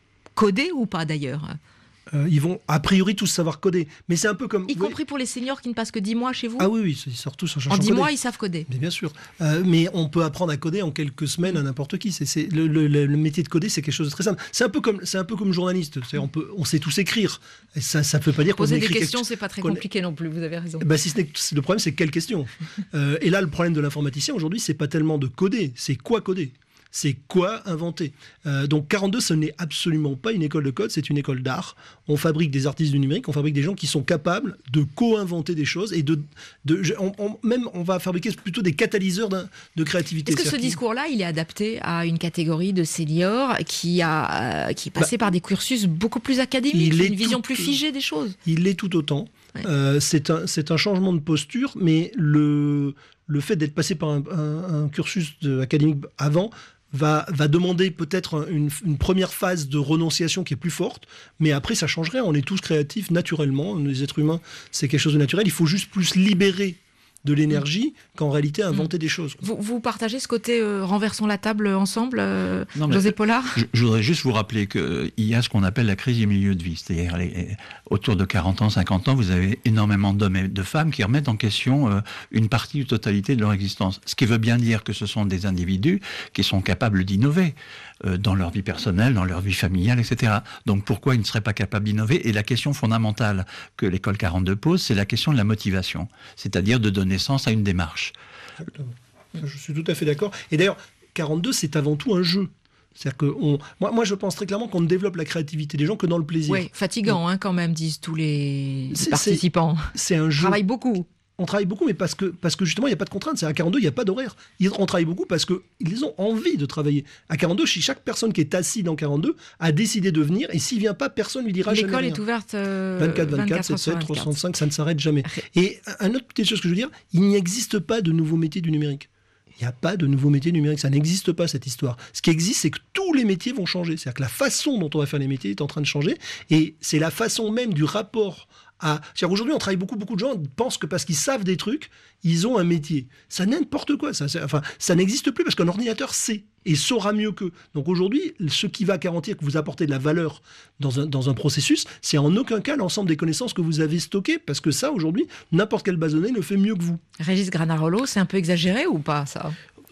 B: coder ou pas d'ailleurs ?
C: Euh, ils vont a priori tous savoir coder. Mais c'est un peu comme...
B: Y compris pour les seniors qui ne passent que dix mois chez vous ?
C: Ah oui, oui, ils sortent tous en cherchant
B: En dix
C: coder.
B: mois, ils savent coder.
C: Mais bien sûr. Euh, mais on peut apprendre à coder en quelques semaines à n'importe qui. C'est, c'est, le, le, le métier de coder, c'est quelque chose de très simple. C'est un peu comme, c'est un peu comme journaliste. C'est, on, peut, on sait tous écrire. Et ça ne peut pas dire qu'on
B: Poser
C: écrit
B: des questions,
C: quelque...
B: c'est pas très
C: qu'on...
B: compliqué non plus, vous avez raison.
C: Bah, si ce n'est que... Le problème, c'est quelles questions euh, Et là, le problème de l'informaticien, aujourd'hui, c'est pas tellement de coder, c'est quoi coder. C'est quoi inventer euh, Donc quarante-deux, ce n'est absolument pas une école de code, c'est une école d'art. On fabrique des artistes du numérique, on fabrique des gens qui sont capables de co-inventer des choses et de, de on, on, même on va fabriquer plutôt des catalyseurs de créativité.
B: Est-ce que ce
C: qu'il...
B: discours-là, il est adapté à une catégorie de seniors qui a euh, qui est passée bah, par des cursus beaucoup plus académiques, une vision plus figée des choses ?
C: Il l'est tout autant.
B: Ouais.
C: Euh, c'est un c'est un changement de posture, mais le le fait d'être passé par un, un, un cursus de, académique avant Va, va demander peut-être une, une première phase de renonciation qui est plus forte, mais après ça changerait, on est tous créatifs naturellement, les êtres humains c'est quelque chose de naturel, il faut juste plus libérer de l'énergie qu'en réalité inventer mmh. des choses.
B: Vous, vous partagez ce côté euh, renversons la table ensemble, euh, non, José Pollard ?
D: je, je voudrais juste vous rappeler qu'il y a ce qu'on appelle la crise du milieu de vie, c'est-à-dire les, autour de quarante ans, cinquante ans, vous avez énormément d'hommes et de femmes qui remettent en question euh, une partie ou totalité de leur existence. Ce qui veut bien dire que ce sont des individus qui sont capables d'innover euh, dans leur vie personnelle, dans leur vie familiale, et cetera. Donc pourquoi ils ne seraient pas capables d'innover ? Et la question fondamentale que l'école quarante-deux pose, c'est la question de la motivation, c'est-à-dire de donner sens à une démarche.
C: Exactement. Je suis tout à fait d'accord. Et d'ailleurs, quarante-deux, c'est avant tout un jeu. C'est-à-dire que on... moi, moi, je pense très clairement qu'on ne développe la créativité des gens que dans le plaisir.
B: Oui, fatigant hein, quand même, disent tous les, les participants.
C: C'est, c'est un jeu.
B: On travaille beaucoup.
C: On travaille beaucoup, mais parce que, parce que justement, il n'y a pas de contrainte. C'est à quarante-deux, il n'y a pas d'horaire. On travaille beaucoup parce qu'ils ont envie de travailler. À quarante-deux, si chaque personne qui est assise dans quarante-deux a décidé de venir, et s'il ne vient pas, personne ne lui dira
B: L'école
C: jamais rien.
B: L'école est ouverte euh,
C: vingt-quatre vingt-quatre, sept sept, trois cent soixante-cinq, ça ne s'arrête jamais. Et une autre petite chose que je veux dire, il n'existe pas de nouveaux métiers du numérique. Il n'y a pas de nouveaux métiers numériques, ça n'existe pas cette histoire. Ce qui existe, c'est que tous les métiers vont changer. C'est-à-dire que la façon dont on va faire les métiers est en train de changer, et c'est la façon même du rapport à... C'est-à-dire aujourd'hui, on travaille beaucoup, beaucoup de gens pensent que parce qu'ils savent des trucs, ils ont un métier. Ça n'importe quoi. Ça, enfin, ça n'existe plus parce qu'un ordinateur sait et saura mieux qu'eux. Donc aujourd'hui, ce qui va garantir que vous apportez de la valeur dans un, dans un processus, c'est en aucun cas l'ensemble des connaissances que vous avez stockées, parce que ça, aujourd'hui, n'importe quelle base de données le fait mieux que vous.
B: Régis Granarolo, c'est un peu exagéré ou pas, ça ?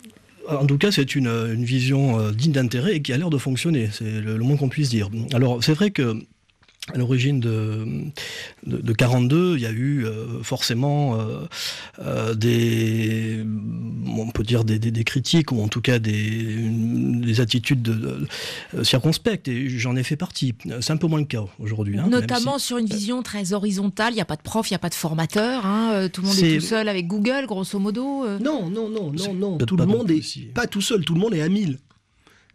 M: En tout cas, c'est une, une vision euh, digne d'intérêt et qui a l'air de fonctionner. C'est le, le moins qu'on puisse dire. Alors, c'est vrai que à l'origine de, de, de quarante-deux, il y a eu euh, forcément euh, euh, des, on peut dire des, des, des critiques, ou en tout cas des, des attitudes de, de, de, circonspectes, et j'en ai fait partie. C'est un peu moins le cas aujourd'hui. Hein,
B: Notamment
M: si,
B: sur une vision très horizontale, il n'y a pas de prof, il n'y a pas de formateur, hein, tout le monde est... est tout seul avec Google, grosso modo.
C: Non, non, non, non, non, tout le monde est aussi. Pas tout seul, tout le monde est à mille.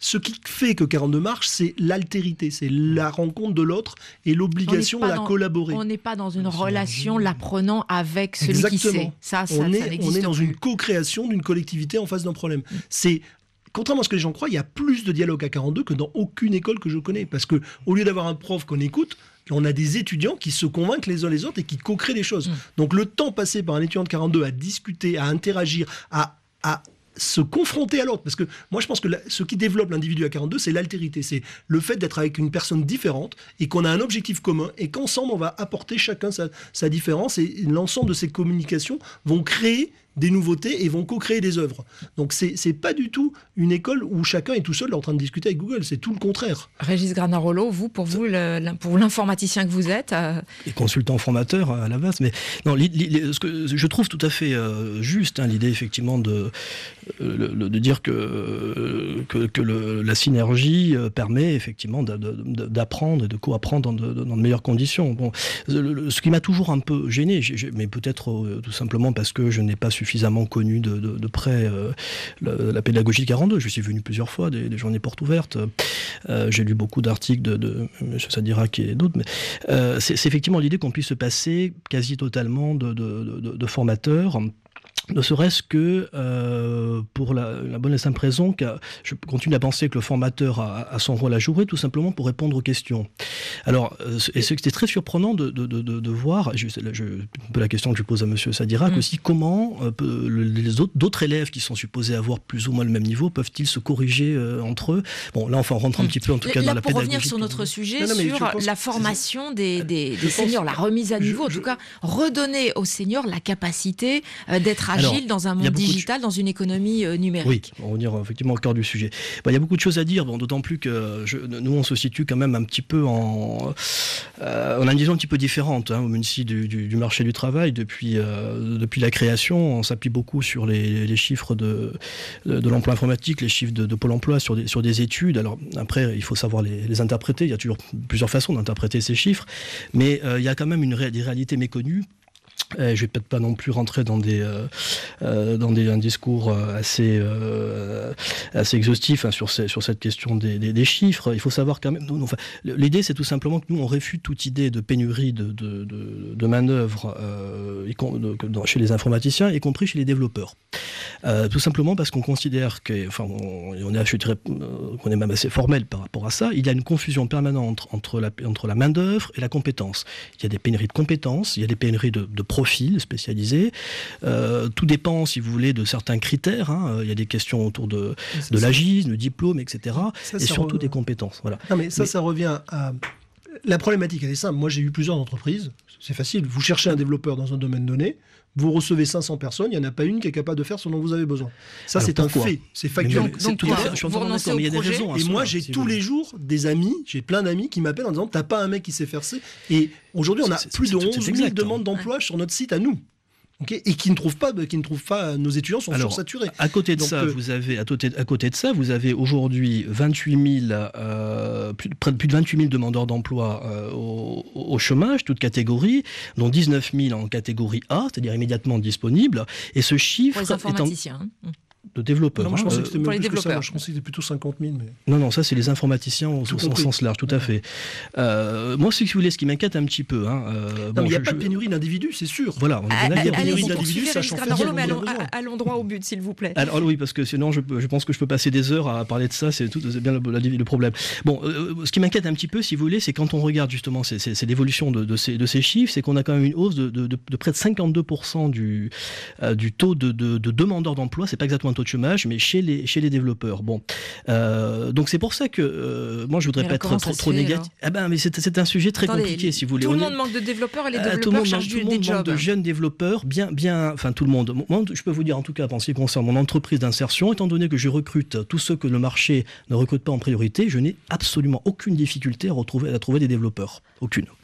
C: Ce qui fait que quarante-deux marche, c'est l'altérité, c'est la rencontre de l'autre et l'obligation à
B: dans,
C: collaborer.
B: On n'est pas dans une relation l'apprenant avec celui
C: Exactement.
B: qui sait. Ça, ça,
C: on,
B: ça
C: est, on est dans
B: plus.
C: une co-création d'une collectivité en face d'un problème. Mm. C'est Contrairement à ce que les gens croient, il y a plus de dialogue à quarante-deux que dans aucune école que je connais. Parce que au lieu d'avoir un prof qu'on écoute, on a des étudiants qui se convainquent les uns les autres et qui co-créent des choses. Mmh. Donc le temps passé par un étudiant de quarante-deux à discuter, à interagir, à, à se confronter à l'autre. Parce que moi, je pense que la, ce qui développe l'individu à quarante-deux, c'est l'altérité. C'est le fait d'être avec une personne différente et qu'on a un objectif commun et qu'ensemble, on va apporter chacun sa, sa différence et l'ensemble de ces communications vont créer des nouveautés et vont co-créer des œuvres. Donc c'est, c'est pas du tout une école où chacun est tout seul en train de discuter avec Google, c'est tout le contraire.
B: Régis Granarolo, vous, pour vous, le, pour l'informaticien que vous êtes... Euh...
M: Et consultant formateur à la base, mais non, li, li, ce que je trouve tout à fait euh, juste, hein, l'idée effectivement de, euh, le, de dire que, euh, que, que le, la synergie euh, permet effectivement de, de, de, d'apprendre et de co-apprendre dans de, dans de meilleures conditions. Bon, le, le, ce qui m'a toujours un peu gêné, j'ai, j'ai, mais peut-être euh, tout simplement parce que je n'ai pas suffisamment connu de, de, de près euh, la, la pédagogie quarante-deux. Je suis venu plusieurs fois, des, des journées portes ouvertes. Euh, j'ai lu beaucoup d'articles de, de M. Sadirac et d'autres. Mais euh, c'est, c'est effectivement l'idée qu'on puisse se passer quasi totalement de, de, de, de formateurs. Ne serait-ce que euh, pour la, la bonne et simple raison que je continue à penser que le formateur a, a son rôle à jouer, tout simplement pour répondre aux questions. Alors, euh, et c'était très surprenant de, de, de, de voir, je, je, un peu la question que je pose à M. Sadirac mmh. aussi, comment euh, peut, le, les autres, d'autres élèves qui sont supposés avoir plus ou moins le même niveau peuvent-ils se corriger euh, entre eux? Bon, là, enfin, on rentre un mmh. petit peu en tout cas
B: là,
M: dans la
B: pour
M: pédagogie.
B: Pour revenir sur notre sujet,
M: non, non,
B: sur la formation des, des, des seniors,
C: pense,
B: la remise à niveau,
C: je,
B: en tout cas, redonner aux seniors la capacité euh, d'être agile Alors, dans un monde digital, de... dans une économie euh, numérique.
M: Oui, on va dire effectivement au cœur du sujet. Bah, il y a beaucoup de choses à dire, bon, d'autant plus que je, nous, on se situe quand même un petit peu en... Euh, on a une vision un petit peu différente hein, au Munci du, du, du marché du travail. Depuis, euh, depuis la création, on s'appuie beaucoup sur les, les chiffres de, de, de l'emploi informatique, les chiffres de, de Pôle emploi sur des, sur des études. Alors après, il faut savoir les, les interpréter. Il y a toujours plusieurs façons d'interpréter ces chiffres. Mais euh, il y a quand même une ré- des réalités méconnues. Euh, je vais peut-être pas non plus rentrer dans des euh, euh, dans des un discours assez euh, assez exhaustif hein, sur ces, sur cette question des, des, des chiffres. Il faut savoir quand même. Nous, enfin, l'idée c'est tout simplement que nous on réfute toute idée de pénurie de de, de, de main d'œuvre euh, chez les informaticiens, y compris chez les développeurs. Euh, tout simplement parce qu'on considère que, enfin, on, on est, je dirais, qu'on est même assez formel par rapport à ça. Il y a une confusion permanente entre la entre la main d'œuvre et la compétence. Il y a des pénuries de compétences, il y a des pénuries de, de profils spécialisés. Euh, tout dépend, si vous voulez, de certains critères. Hein. Il y a des questions autour de, de l'agisme, du diplôme, et cetera. Ça, et surtout re... des compétences. Voilà.
C: Non, mais ça, mais... ça revient à... La problématique, elle est simple. Moi, j'ai eu plusieurs entreprises. C'est facile. Vous cherchez un développeur dans un domaine donné. Vous recevez cinq cents personnes, il n'y en a pas une qui est capable de faire ce dont vous avez besoin. Ça, Alors c'est pourquoi un fait, c'est factuel.
B: Donc, donc toi, je suis en train de d'accord, mais il y a des raisons.
C: Et moi, j'ai si tous les jours des amis, j'ai plein d'amis qui m'appellent en disant « t'as pas un mec qui sait faire ça ?» Et aujourd'hui, on a c'est, plus c'est, de onze mille demandes d'emploi ouais. sur notre site à nous. Okay, et qui ne trouvent pas, qui ne trouvent pas, nos étudiants sont
M: Alors,
C: sursaturés.
M: À côté de
C: Donc,
M: ça,
C: euh,
M: vous avez à côté, à côté de ça, vous avez aujourd'hui vingt-huit mille, euh, plus, près de plus de vingt-huit mille demandeurs d'emploi euh, au, au chômage, toutes catégories, dont dix-neuf mille en catégorie A, c'est-à-dire immédiatement disponibles. Et ce chiffre
B: pour les informaticiens.
M: Est en... de développeurs.
C: Non, moi, je pensais que c'était
B: pour
C: même
B: les
C: plus que ça.
B: développeurs.
C: Moi, je pensais que c'était plutôt cinquante mille. Mais...
M: Non, non, ça, c'est les informaticiens au, au sens large, tout à fait. Euh, moi, si vous voulez, ce qui m'inquiète un petit peu... Hein, euh,
C: non,
M: bon,
C: mais il n'y a
M: je,
C: pas
M: je...
C: de pénurie d'individus, c'est sûr.
M: Voilà, on
B: a,
C: il y a
B: a,
C: pénurie
B: allez,
C: d'individus, sachant faire
B: Granarolo, mais allons, allons droit au but, s'il vous plaît.
M: Alors oui, parce que sinon, je, je pense que je peux passer des heures à parler de ça, c'est, tout, c'est bien le, le problème. Bon, euh, ce qui m'inquiète un petit peu, si vous voulez, c'est quand on regarde justement c'est, c'est, c'est l'évolution de, de, ces, de ces chiffres, c'est qu'on a quand même une hausse de, de, de, de près de cinquante-deux pour cent du, euh, du taux de, de, de demandeurs d'emploi, c'est pas exactement un taux de chômage, mais chez les, chez les développeurs. Bon, euh, donc c'est pour ça que euh, moi je voudrais mais pas être trop, trop négatif. Ah ben, mais c'est, c'est un sujet très Attendez, compliqué, si vous voulez.
B: Tout
M: on
B: le
M: est...
B: monde manque de développeurs et les
M: euh,
B: développeurs
M: tout le monde
B: cherchent
M: manque,
B: du,
M: tout le monde
B: des
M: manque
B: jobs.
M: de jeunes développeurs, bien, bien, enfin tout le monde. Moi, je peux vous dire en tout cas, en ce qui concerne mon entreprise d'insertion, étant donné que je recrute tous ceux que le marché ne recrute pas en priorité, je n'ai absolument aucune difficulté à retrouver, à trouver des développeurs, aucune.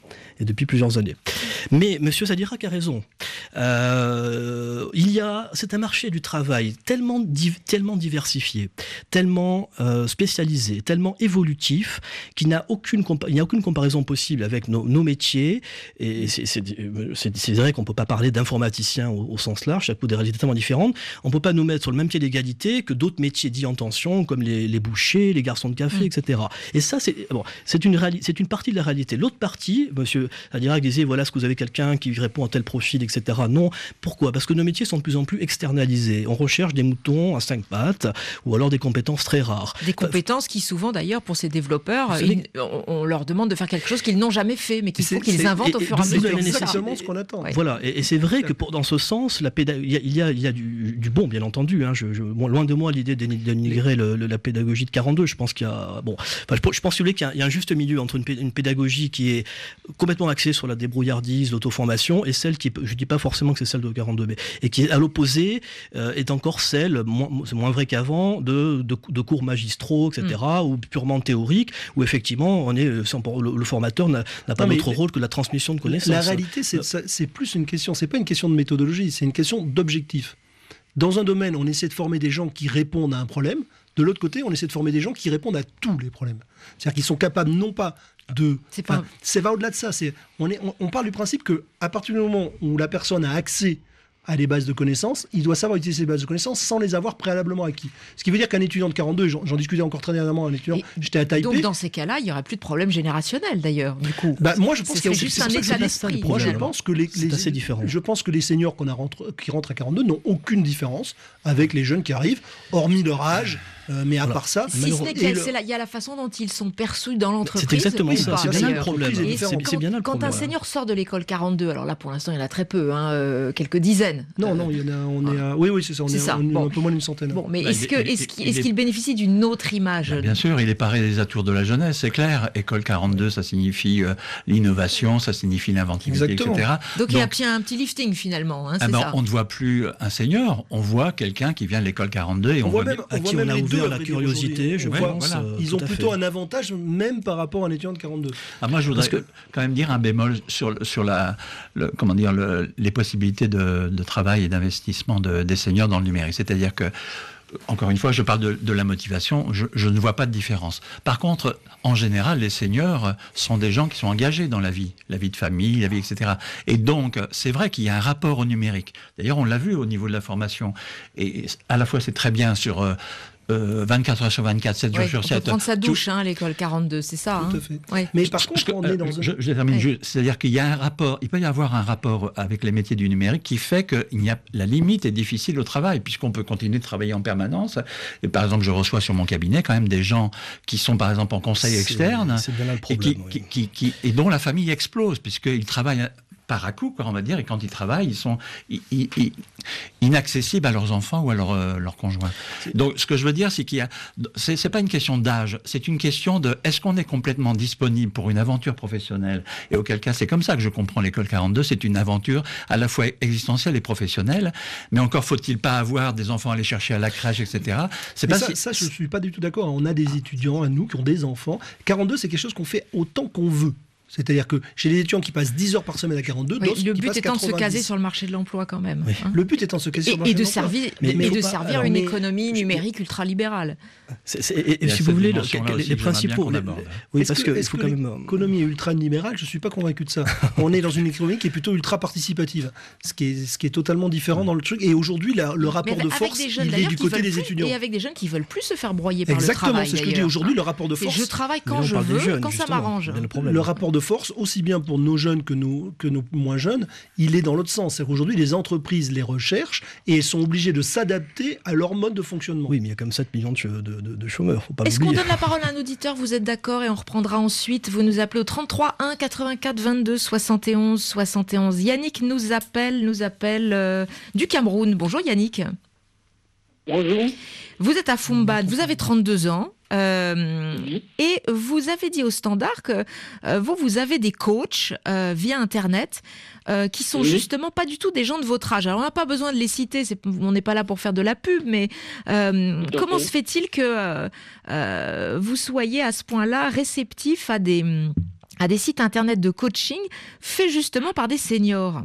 M: Et depuis plusieurs années. Mais M. Sadirac a raison. Euh, il y a, c'est un marché du travail tellement, div, tellement diversifié, tellement euh, spécialisé, tellement évolutif, qu'il n'y a aucune, il n'y a aucune comparaison possible avec nos, nos métiers. Et c'est, c'est, c'est, c'est vrai qu'on ne peut pas parler d'informaticien au, au sens large, chaque coup des réalités tellement différentes. On ne peut pas nous mettre sur le même pied d'égalité que d'autres métiers dits en tension, comme les, les bouchers, les garçons de café, mmh. et cetera. Et ça, c'est, bon, c'est, une réali- c'est une partie de la réalité. L'autre partie, M. Sadirac disait, voilà, est-ce que vous avez quelqu'un qui répond à tel profil, et cetera. Non. Pourquoi ? Parce que nos métiers sont de plus en plus externalisés. On recherche des moutons à cinq pattes ou alors des compétences très rares.
B: Des compétences qui, souvent d'ailleurs, pour ces développeurs, ils, on, on leur demande de faire quelque chose qu'ils n'ont jamais fait, mais qu'il faut qu'ils c'est, inventent et, au fur et à mesure.
C: C'est nécessairement ce qu'on attend.
M: Ouais. Voilà, et, et c'est vrai que pour, dans ce sens, la pédag... il y a, il y a, il y a du, du bon, bien entendu. Hein. Je, je, bon, loin de moi l'idée de dénigrer le, le, la pédagogie de quarante-deux. Je pense qu'il y a, bon, enfin, je, je pense qu'il y a, il y a un juste milieu entre une, une pédagogie qui est complètement axée sur la débrouillardise, l'auto-formation, et celle qui, je dis pas forcément que c'est celle de quarante-deux, mais et qui à l'opposé euh, est encore celle, moins, c'est moins vrai qu'avant, de, de, de cours magistraux, et cetera, mm. ou purement théoriques, où effectivement on est, le, le formateur n'a, n'a pas non, d'autre rôle que la transmission de connaissances.
C: La réalité, c'est, c'est plus une question, c'est pas une question de méthodologie, c'est une question d'objectif. Dans un domaine, on essaie de former des gens qui répondent à un problème. De l'autre côté, on essaie de former des gens qui répondent à tous les problèmes. C'est-à-dire qu'ils sont capables non pas de... C'est pas, enfin, c'est pas au-delà de ça. C'est, on, est, on, on parle du principe qu'à partir du moment où la personne a accès à des bases de connaissances, il doit savoir utiliser ces bases de connaissances sans les avoir préalablement acquis. Ce qui veut dire qu'un étudiant de quarante-deux, j'en, j'en discutais encore très dernièrement, un étudiant, et j'étais à Taipei.
B: Donc dans ces cas-là, il n'y aura plus de problème générationnel d'ailleurs, du coup.
C: Bah, moi je pense
B: c'est,
C: qu'il y a
B: c'est juste un état d'esprit.
C: Moi je pense que les, les,
M: assez différent.
C: Je pense que les seniors qu'on a rentre, qui rentrent à quarante-deux n'ont aucune différence avec les jeunes qui arrivent, hormis leur âge. Euh, mais à voilà. part ça,
B: si ce n'est qu'il y a, le... la, il y a la façon dont ils sont perçus dans l'entreprise.
M: C'est exactement
B: oui,
M: ça.
B: Pas,
M: c'est bien le problème.
B: Et c'est, c'est bien le quand problème. Un senior sort de l'école quarante-deux, alors là pour l'instant il y en a très peu, hein, euh, quelques dizaines.
C: Non, euh, non, il y en a. On est à... Oui, oui, c'est ça. On c'est est, ça. On bon. est un peu moins d'une centaine.
B: Bon, mais
D: bah,
B: est-ce, que,
D: il,
B: est-ce, qu'il, est-ce
D: il
B: qu'il bénéficie d'une autre image ?
D: Bah, bien sûr, il est paré des atours de la jeunesse, c'est clair. École quarante-deux, ça signifie euh, l'innovation, ça signifie l'inventivité,
C: exactement.
D: et cetera.
B: Donc, Donc il y a un petit lifting finalement. Hein,
D: ah
B: c'est
D: ben,
B: ça.
D: On ne voit plus un senior, on voit quelqu'un qui vient de l'école quarante-deux et on, on voit
C: même,
M: à qui on a ouvert la curiosité, je pense.
C: Euh, ils ont plutôt fait. un avantage même par rapport à un étudiant de quarante-deux.
D: Ah, moi, je voudrais que, quand même dire un bémol sur, sur la, le, comment dire, le, les possibilités de, de travail et d'investissement de, des seniors dans le numérique. C'est-à-dire que, encore une fois, je parle de, de la motivation, je, je ne vois pas de différence. Par contre, en général, les seniors sont des gens qui sont engagés dans la vie, la vie de famille, la vie, et cetera. Et donc, c'est vrai qu'il y a un rapport au numérique. D'ailleurs, on l'a vu au niveau de la formation. Et à la fois, c'est très bien sur... Euh, Euh, vingt-quatre heures sur vingt-quatre, sept jours
B: ouais,
C: sur
B: sept. On peut prendre sa douche
C: tout...
B: hein, à l'école quarante-deux, c'est ça.
C: Tout
B: hein.
C: à fait.
B: Ouais.
C: Mais par contre, on
D: euh,
C: est dans
D: je,
C: un...
D: je termine
B: ouais.
D: juste, c'est-à-dire qu'il y a un rapport, il peut y avoir un rapport avec les métiers du numérique qui fait que il y a, la limite est difficile au travail, puisqu'on peut continuer de travailler en permanence. Et par exemple, je reçois sur mon cabinet quand même des gens qui sont par exemple en conseil
M: c'est,
D: externe
M: c'est bien là le problème,
D: et, qui,
M: oui.
D: qui, qui, qui, et dont la famille explose, puisqu'ils travaillent par à coup, quoi, on va dire, et quand ils travaillent, ils sont i- i- i- inaccessibles à leurs enfants ou à leurs euh, leur conjoints. Donc, ce que je veux dire, c'est qu'il y a, c'est, c'est pas une question d'âge, c'est une question de, est-ce qu'on est complètement disponible pour une aventure professionnelle ? Et auquel cas, c'est comme ça que je comprends l'école quarante-deux, c'est une aventure à la fois existentielle et professionnelle, mais encore faut-il pas avoir des enfants à aller chercher à la crèche, et cetera. C'est
C: mais
D: pas
C: ça,
D: si...
C: ça, je suis pas du tout d'accord. On a des étudiants à nous qui ont des enfants. quarante-deux, c'est quelque chose qu'on fait autant qu'on veut. C'est-à-dire que chez les étudiants qui passent dix heures par semaine à quarante-deux,
B: oui,
C: d'autres
B: le
C: qui
B: but
C: passent
B: étant
C: quatre-vingt-dix.
B: de se caser sur le marché de l'emploi quand même.
C: Oui.
B: Hein.
C: Le but étant de se caser
B: et,
C: sur le marché
B: et de
C: de l'emploi.
B: servir,
C: mais,
B: et
C: mais
B: de
C: pas,
B: servir
C: alors,
B: une
C: mais,
B: économie numérique ultra-libérale.
M: C'est, c'est, et, et si vous voulez, le, les, les principaux... Les, oui,
C: est-ce
M: parce
C: que,
M: que,
C: est-ce
M: faut
C: que
M: quand même...
C: l'économie est ultra-libérale ? Je ne suis pas convaincu de ça. On est dans une économie qui est plutôt ultra-participative, ce qui est, ce qui est totalement différent dans le truc. Et aujourd'hui, la, le rapport
B: mais
C: de force,
B: jeunes,
C: il est du côté des
B: plus,
C: étudiants.
B: Et avec des jeunes qui veulent plus se faire broyer par
C: Exactement,
B: le travail.
C: Exactement, c'est ce que je dis. Aujourd'hui, le rapport de force...
B: Je travaille quand je veux,
M: jeunes,
B: quand ça m'arrange.
C: Le, le rapport de force, aussi bien pour nos jeunes que nos, que nos moins jeunes, il est dans l'autre sens. C'est qu'aujourd'hui, les entreprises les recherchent et sont obligées de s'adapter à leur mode de fonctionnement.
M: Oui, mais il y a comme sept millions de, de, de, de chômeurs, faut pas
B: Est-ce
M: l'oublier.
B: qu'on donne la parole à un auditeur ? Vous êtes d'accord et on reprendra ensuite. Vous nous appelez au trente-trois un quatre-vingt-quatre vingt-deux soixante et onze soixante et onze. Yannick nous appelle, nous appelle euh, du Cameroun. Bonjour Yannick.
O: Bonjour.
B: Vous êtes à Fumban, vous avez trente-deux ans. Euh, oui. Et vous avez dit au Standard que euh, vous, vous avez des coachs euh, via Internet euh, qui sont oui. justement pas du tout des gens de votre âge. Alors on n'a pas besoin de les citer, c'est, on n'est pas là pour faire de la pub, mais euh, comment se fait-il que euh, euh, vous soyez à ce point-là réceptif à des... à des sites internet de coaching faits justement par des seniors.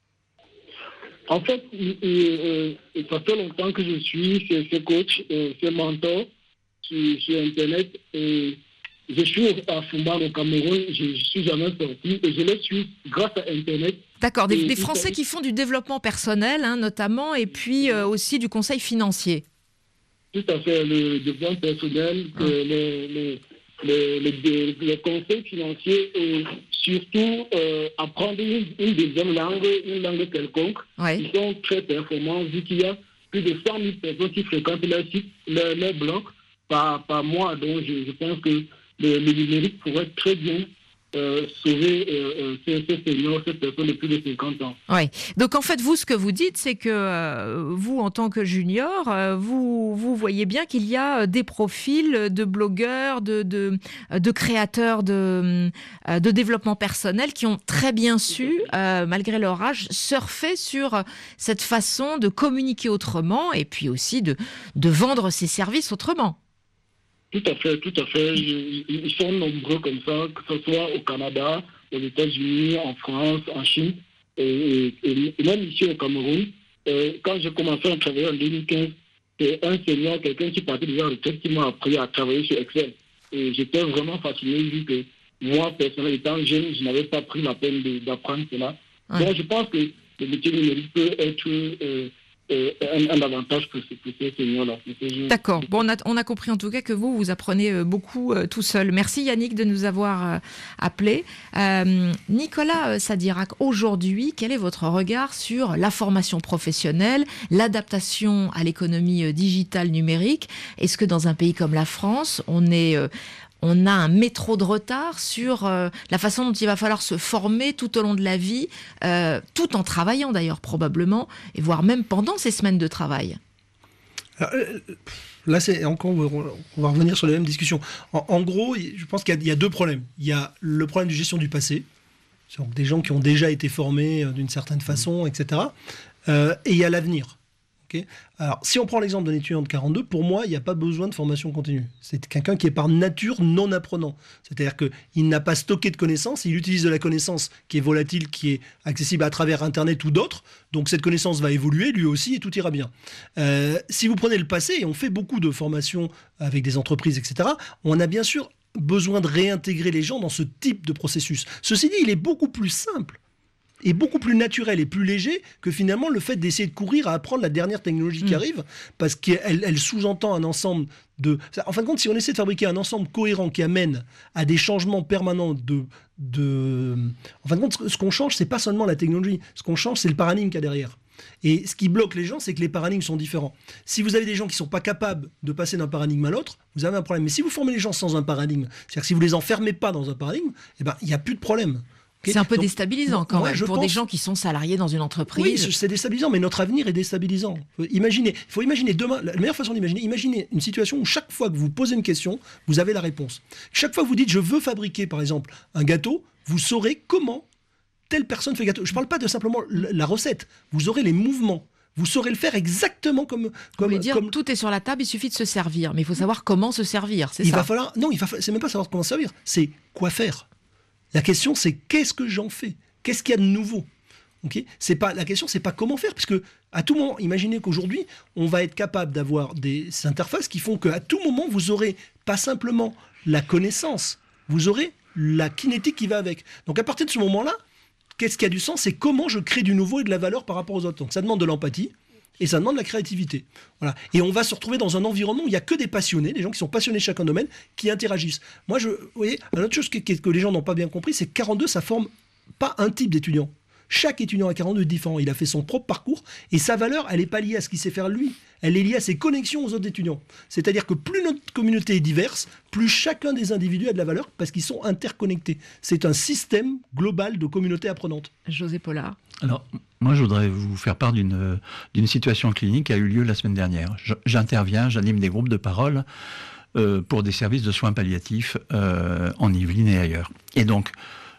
O: En fait, euh, euh, ça fait longtemps que je suis ces, ces coachs, euh, ces mentors sur, sur Internet. Et je suis à Fumba, au Cameroun, je ne suis jamais sorti et je les suis grâce à Internet.
B: D'accord, des, des Français qui font du développement personnel, hein, notamment, et puis euh, aussi du conseil financier.
O: Tout à fait, le développement personnel, ah. le, le, le, le, le, le conseil financier et surtout euh, apprendre une, une deuxième langue, une langue quelconque. Ouais. Ils sont très performants vu qu'il y a plus de cent mille personnes qui fréquentent leur site, leur, leur blog par, par mois. Donc je, je pense que le, le numérique pourrait très bien Euh, sauver euh, ces, ces seniors, ces personnes de plus de cinquante ans.
B: Oui. Donc en fait, vous, ce que vous dites, c'est que euh, vous, en tant que junior, euh, vous, vous voyez bien qu'il y a des profils de blogueurs, de, de, de créateurs de, de développement personnel qui ont très bien su, euh, malgré leur âge, surfer sur cette façon de communiquer autrement et puis aussi de, de vendre ses services autrement.
O: Tout à fait, tout à fait. Ils sont nombreux comme ça, que ce soit au Canada, aux États-Unis, en France, en Chine, et, et, et même ici au Cameroun. Et quand j'ai commencé à travailler en deux mille quinze, c'est un senior, quelqu'un qui partait déjà en retraite, qui m'a appris à travailler sur Excel. Et j'étais vraiment fasciné vu que moi, personnellement, étant jeune, je n'avais pas pris la peine de, d'apprendre cela. Ouais. Donc je pense que le métier numérique peut être euh, Un, un avantage pour ces, pour ces seniors-là.
B: D'accord. Bon, on a, on a compris en tout cas que vous, vous apprenez beaucoup euh, tout seul. Merci Yannick de nous avoir euh, appelés. Euh, Nicolas Sadirac, aujourd'hui, quel est votre regard sur la formation professionnelle, l'adaptation à l'économie digitale numérique? Est-ce que dans un pays comme la France, on est... Euh, on a un métro de retard sur euh, la façon dont il va falloir se former tout au long de la vie, euh, tout en travaillant d'ailleurs probablement, et voire même pendant ces semaines de travail.
C: Alors, là, c'est encore, on va revenir sur la même discussion. En, en gros, je pense qu'il y a, il y a deux problèmes. Il y a le problème de gestion du passé, donc des gens qui ont déjà été formés d'une certaine façon, et cetera. Euh, et il y a l'avenir. Okay. Alors, si on prend l'exemple d'un étudiant de quarante-deux, pour moi, il n'y a pas besoin de formation continue. C'est quelqu'un qui est par nature non apprenant. C'est-à-dire qu'il n'a pas stocké de connaissances, il utilise de la connaissance qui est volatile, qui est accessible à travers Internet ou d'autres. Donc cette connaissance va évoluer, lui aussi, et tout ira bien. Euh, si vous prenez le passé, et on fait beaucoup de formations avec des entreprises, et cetera, on a bien sûr besoin de réintégrer les gens dans ce type de processus. Ceci dit, il est beaucoup plus simple est beaucoup plus naturel et plus léger que finalement le fait d'essayer de courir à apprendre la dernière technologie mmh. qui arrive, parce qu'elle elle sous-entend un ensemble de... En fin de compte, si on essaie de fabriquer un ensemble cohérent qui amène à des changements permanents de... de... En fin de compte, ce qu'on change, c'est pas seulement la technologie. Ce qu'on change, c'est le paradigme qu'il y a derrière. Et ce qui bloque les gens, c'est que les paradigmes sont différents. Si vous avez des gens qui ne sont pas capables de passer d'un paradigme à l'autre, vous avez un problème. Mais si vous formez les gens sans un paradigme, c'est-à-dire que si vous ne les enfermez pas dans un paradigme, eh ben, il n'y a plus de problème.
B: Okay. C'est un peu Donc, déstabilisant quand moi, même pour pense... des gens qui sont salariés dans une entreprise.
C: Oui, c'est déstabilisant, mais notre avenir est déstabilisant. Imaginez, il faut imaginer demain, la meilleure façon d'imaginer, imaginez une situation où chaque fois que vous posez une question, vous avez la réponse. Chaque fois que vous dites je veux fabriquer par exemple un gâteau, vous saurez comment telle personne fait gâteau. Je ne parle pas de simplement la recette, vous aurez les mouvements. Vous saurez le faire exactement comme... comme,
B: vous dire,
C: comme...
B: tout est sur la table, il suffit de se servir. Mais il faut savoir comment se servir, c'est
C: il
B: ça
C: va falloir, Non, il va, c'est même pas savoir comment se servir, c'est quoi faire. La question, c'est qu'est-ce que j'en fais ? Qu'est-ce qu'il y a de nouveau ? Okay ? C'est pas, la question, c'est pas comment faire, puisque à tout moment, imaginez qu'aujourd'hui, on va être capable d'avoir des interfaces qui font qu'à tout moment, vous aurez pas simplement la connaissance, vous aurez la kinétique qui va avec. Donc à partir de ce moment-là, qu'est-ce qui a du sens ? C'est comment je crée du nouveau et de la valeur par rapport aux autres. Donc ça demande de l'empathie et ça demande de la créativité. Voilà. Et on va se retrouver dans un environnement où il n'y a que des passionnés, des gens qui sont passionnés de chacun domaine, qui interagissent. Moi, je, vous voyez, une autre chose que, que les gens n'ont pas bien compris, c'est que quarante-deux, ça forme pas un type d'étudiant. Chaque étudiant à quarante-deux est différent. Il a fait son propre parcours et sa valeur, elle n'est pas liée à ce qu'il sait faire lui. Elle est liée à ses connexions aux autres étudiants. C'est-à-dire que plus notre communauté est diverse, plus chacun des individus a de la valeur parce qu'ils sont interconnectés. C'est un système global de communauté apprenante.
B: José Pollard.
D: Alors, moi, je voudrais vous faire part d'une, d'une situation clinique qui a eu lieu la semaine dernière. J'interviens, j'anime des groupes de parole euh, pour des services de soins palliatifs euh, en Yvelines et ailleurs. Et donc,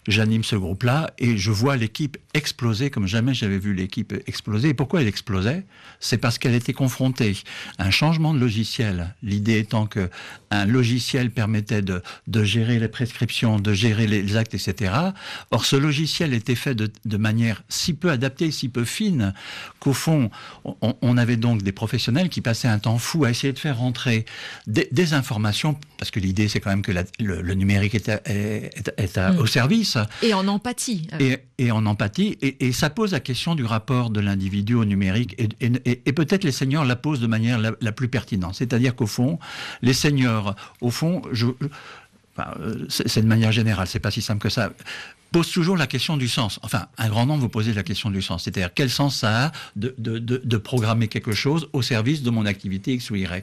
D: j'anime ce groupe-là et je vois l'équipe exploser comme jamais j'avais vu l'équipe exploser. Et pourquoi elle explosait ? C'est parce qu'elle était confrontée à un changement de logiciel. L'idée étant qu'un logiciel permettait de, de gérer les prescriptions, de gérer les actes, et cetera. Or, ce logiciel était fait de, de manière si peu adaptée, si peu fine, qu'au fond, on, on avait donc des professionnels qui passaient un temps fou à essayer de faire rentrer des, des informations, parce que l'idée, c'est quand même que la, le, le numérique est, à, est, est à, mmh. au service.
B: Et en empathie.
D: Et, et en empathie. Et, et ça pose la question du rapport de l'individu au numérique. Et, et, et peut-être les seniors la posent de manière la, la plus pertinente. C'est-à-dire qu'au fond, les seniors, au fond, je, enfin, c'est, c'est de manière générale, c'est pas si simple que ça, pose toujours la question du sens. Enfin, un grand nombre vous posez la question du sens. C'est-à-dire, quel sens ça a de, de, de, de programmer quelque chose au service de mon activité X ou Y ?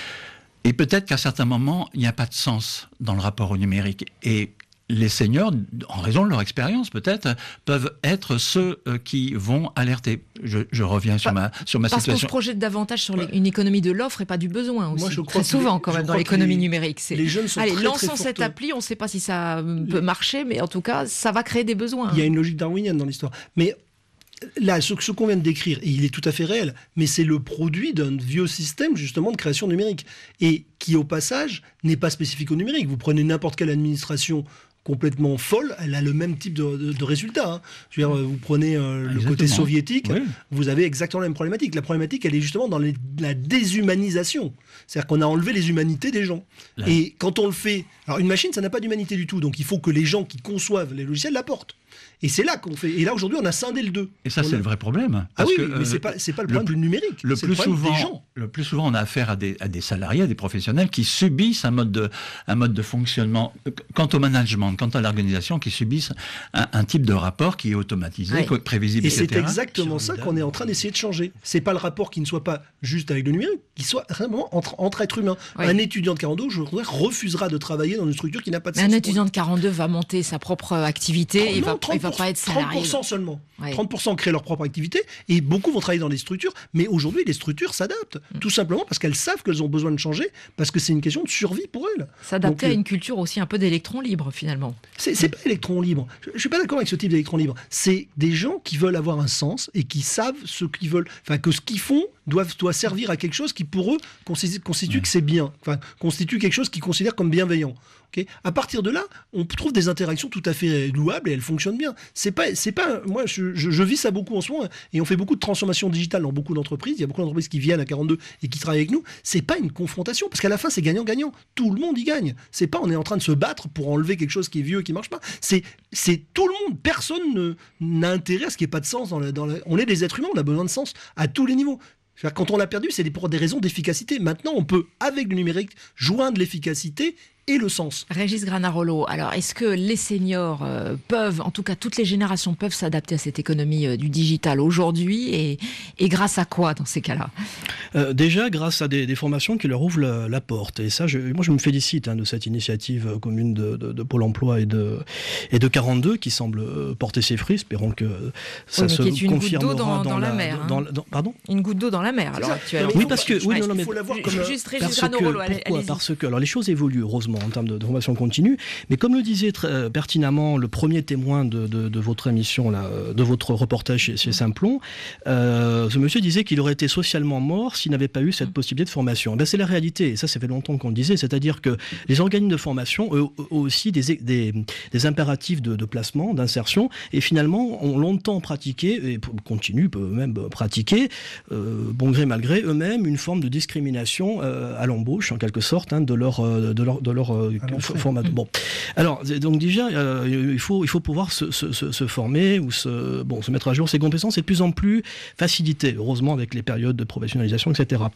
D: Et peut-être qu'à certains moments, il n'y a pas de sens dans le rapport au numérique. Et les seniors, en raison de leur expérience peut-être, peuvent être ceux qui vont alerter. Je, je reviens sur ma, sur ma
B: Parce
D: situation.
B: Parce qu'on se projette davantage sur les, une économie de l'offre et pas du besoin aussi.
C: Moi, je crois
B: très souvent
C: les,
B: quand même dans l'économie
C: les,
B: numérique. C'est...
C: Les jeunes sont
B: Allez,
C: très,
B: lançons
C: très
B: cette
C: fortes.
B: appli, on ne sait pas si ça peut marcher, mais en tout cas, ça va créer des besoins.
C: Il y a une logique darwinienne dans l'histoire. Mais là, ce, ce qu'on vient de décrire, et il est tout à fait réel, mais c'est le produit d'un vieux système justement de création numérique, et qui au passage n'est pas spécifique au numérique. Vous prenez n'importe quelle administration complètement folle, elle a le même type de, de, de résultat. Hein. Je veux dire, vous prenez euh, le côté soviétique, oui. Vous avez exactement la même problématique. La problématique, elle est justement dans les, la déshumanisation. C'est-à-dire qu'on a enlevé les humanités des gens. Là. Et quand on le fait... Alors une machine, ça n'a pas d'humanité du tout, donc il faut que les gens qui conçoivent les logiciels l'apportent. Et c'est là qu'on fait. Et là aujourd'hui, on a scindé le deux.
D: Et ça,
C: on
D: c'est
C: a...
D: le vrai problème.
C: Ah oui,
D: que,
C: mais euh, c'est pas c'est pas le problème
D: le,
C: du numérique.
D: Le
C: c'est
D: plus
C: le
D: souvent,
C: des gens.
D: le plus souvent, on a affaire à des à des salariés, à des professionnels qui subissent un mode de un mode de fonctionnement. Quant au management, quant à l'organisation, qui subissent un, un type de rapport qui est automatisé, oui. prévisible,
C: et
D: et cetera.
C: Et c'est exactement ça qu'on est en train d'essayer de changer. C'est pas le rapport qui ne soit pas juste avec le numérique, qui soit vraiment entre entre êtres humains. Oui. Un étudiant de quarante-deux, je voudrais, refusera de travailler dans une structure qui n'a pas de
B: mais
C: sens.
B: Un étudiant de quarante-deux va monter sa propre activité,
C: oh,
B: et
C: non,
B: va il va pas être salarié.
C: trente pour cent seulement.
B: Ouais.
C: trente pour cent créent leur propre activité et beaucoup vont travailler dans des structures. Mais aujourd'hui, les structures s'adaptent. Mmh. Tout simplement parce qu'elles savent qu'elles ont besoin de changer, parce que c'est une question de survie pour elles.
B: S'adapter Donc, à une culture aussi un peu d'électrons libres, finalement.
C: C'est, c'est pas électrons libres. Je ne suis pas d'accord avec ce type d'électrons libres. C'est des gens qui veulent avoir un sens et qui savent ce qu'ils veulent. Enfin, que ce qu'ils font doit, doit servir à quelque chose qui, pour eux, constitue, constitue mmh. que c'est bien. Enfin, constitue quelque chose qu'ils considèrent comme bienveillant. Okay. À partir de là, on trouve des interactions tout à fait louables et elles fonctionnent bien. C'est pas, c'est pas, moi, je, je, je vis ça beaucoup en ce moment et on fait beaucoup de transformations digitales dans beaucoup d'entreprises. Il y a beaucoup d'entreprises qui viennent à quarante-deux et qui travaillent avec nous. C'est pas une confrontation parce qu'à la fin, c'est gagnant-gagnant. Tout le monde y gagne. C'est pas on est en train de se battre pour enlever quelque chose qui est vieux et qui marche pas. C'est, c'est tout le monde. Personne ne, n'a intérêt à ce qu'il n'y ait pas de sens dans la, dans la... On est des êtres humains, on a besoin de sens à tous les niveaux. Quand on l'a perdu, c'est pour des raisons d'efficacité. Maintenant, on peut, avec le numérique, joindre l'efficacité et le sens.
B: Régis Granarolo, alors est-ce que les seniors euh, peuvent, en tout cas toutes les générations peuvent s'adapter à cette économie euh, du digital aujourd'hui et, et grâce à quoi dans ces cas-là ?
M: euh, Déjà grâce à des, des formations qui leur ouvrent la, la porte. Et ça, je, moi je me félicite hein, de cette initiative commune de, de, de Pôle emploi et de, et de quarante-deux qui semble porter ses fruits. Espérons que ça
B: oui,
M: se
B: qui est une
M: confirmera
B: goutte d'eau dans,
M: dans,
B: dans
M: la,
B: la mer.
M: Dans,
B: hein.
M: dans, pardon ?
B: Une goutte d'eau dans la mer alors actuellement.
M: Oui, parce que... Oui, non, non, mais,
C: il faut l'avoir comme...
B: Juste Régis
M: Granarolo, pourquoi ? Parce que alors, les choses évoluent heureusement en termes de, de formation continue, mais comme le disait très euh, pertinemment le premier témoin de, de, de votre émission, là, de votre reportage chez, chez Simplon, euh, ce monsieur disait qu'il aurait été socialement mort s'il n'avait pas eu cette possibilité de formation. Ben, c'est la réalité, et ça, ça fait longtemps qu'on le disait, c'est-à-dire que les organismes de formation eux, ont aussi des, des, des impératifs de, de placement, d'insertion, et finalement ont longtemps pratiqué, et continuent même pratiquer, euh, bon gré mal gré, eux-mêmes une forme de discrimination euh, à l'embauche, en quelque sorte, hein, de leur, de leur, de leur euh, format. Bon, alors donc déjà euh, il faut il faut pouvoir se, se, se former ou se bon se mettre à jour ses compétences et de plus en plus facilité, heureusement avec les périodes de professionnalisation, et cetera.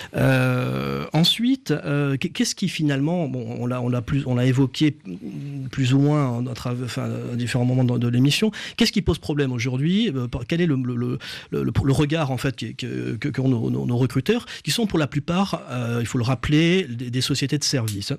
M: Euh, ensuite, euh, qu'est-ce qui finalement, bon, on l'a on l'a plus on l'a évoqué plus ou moins à travers, enfin, à différents moments de, de l'émission. Qu'est-ce qui pose problème aujourd'hui ? Quel est le le, le, le, le regard en fait que que, que nos, nos, nos recruteurs, qui sont pour la plupart, euh, il faut le rappeler, des, des sociétés de services. soixante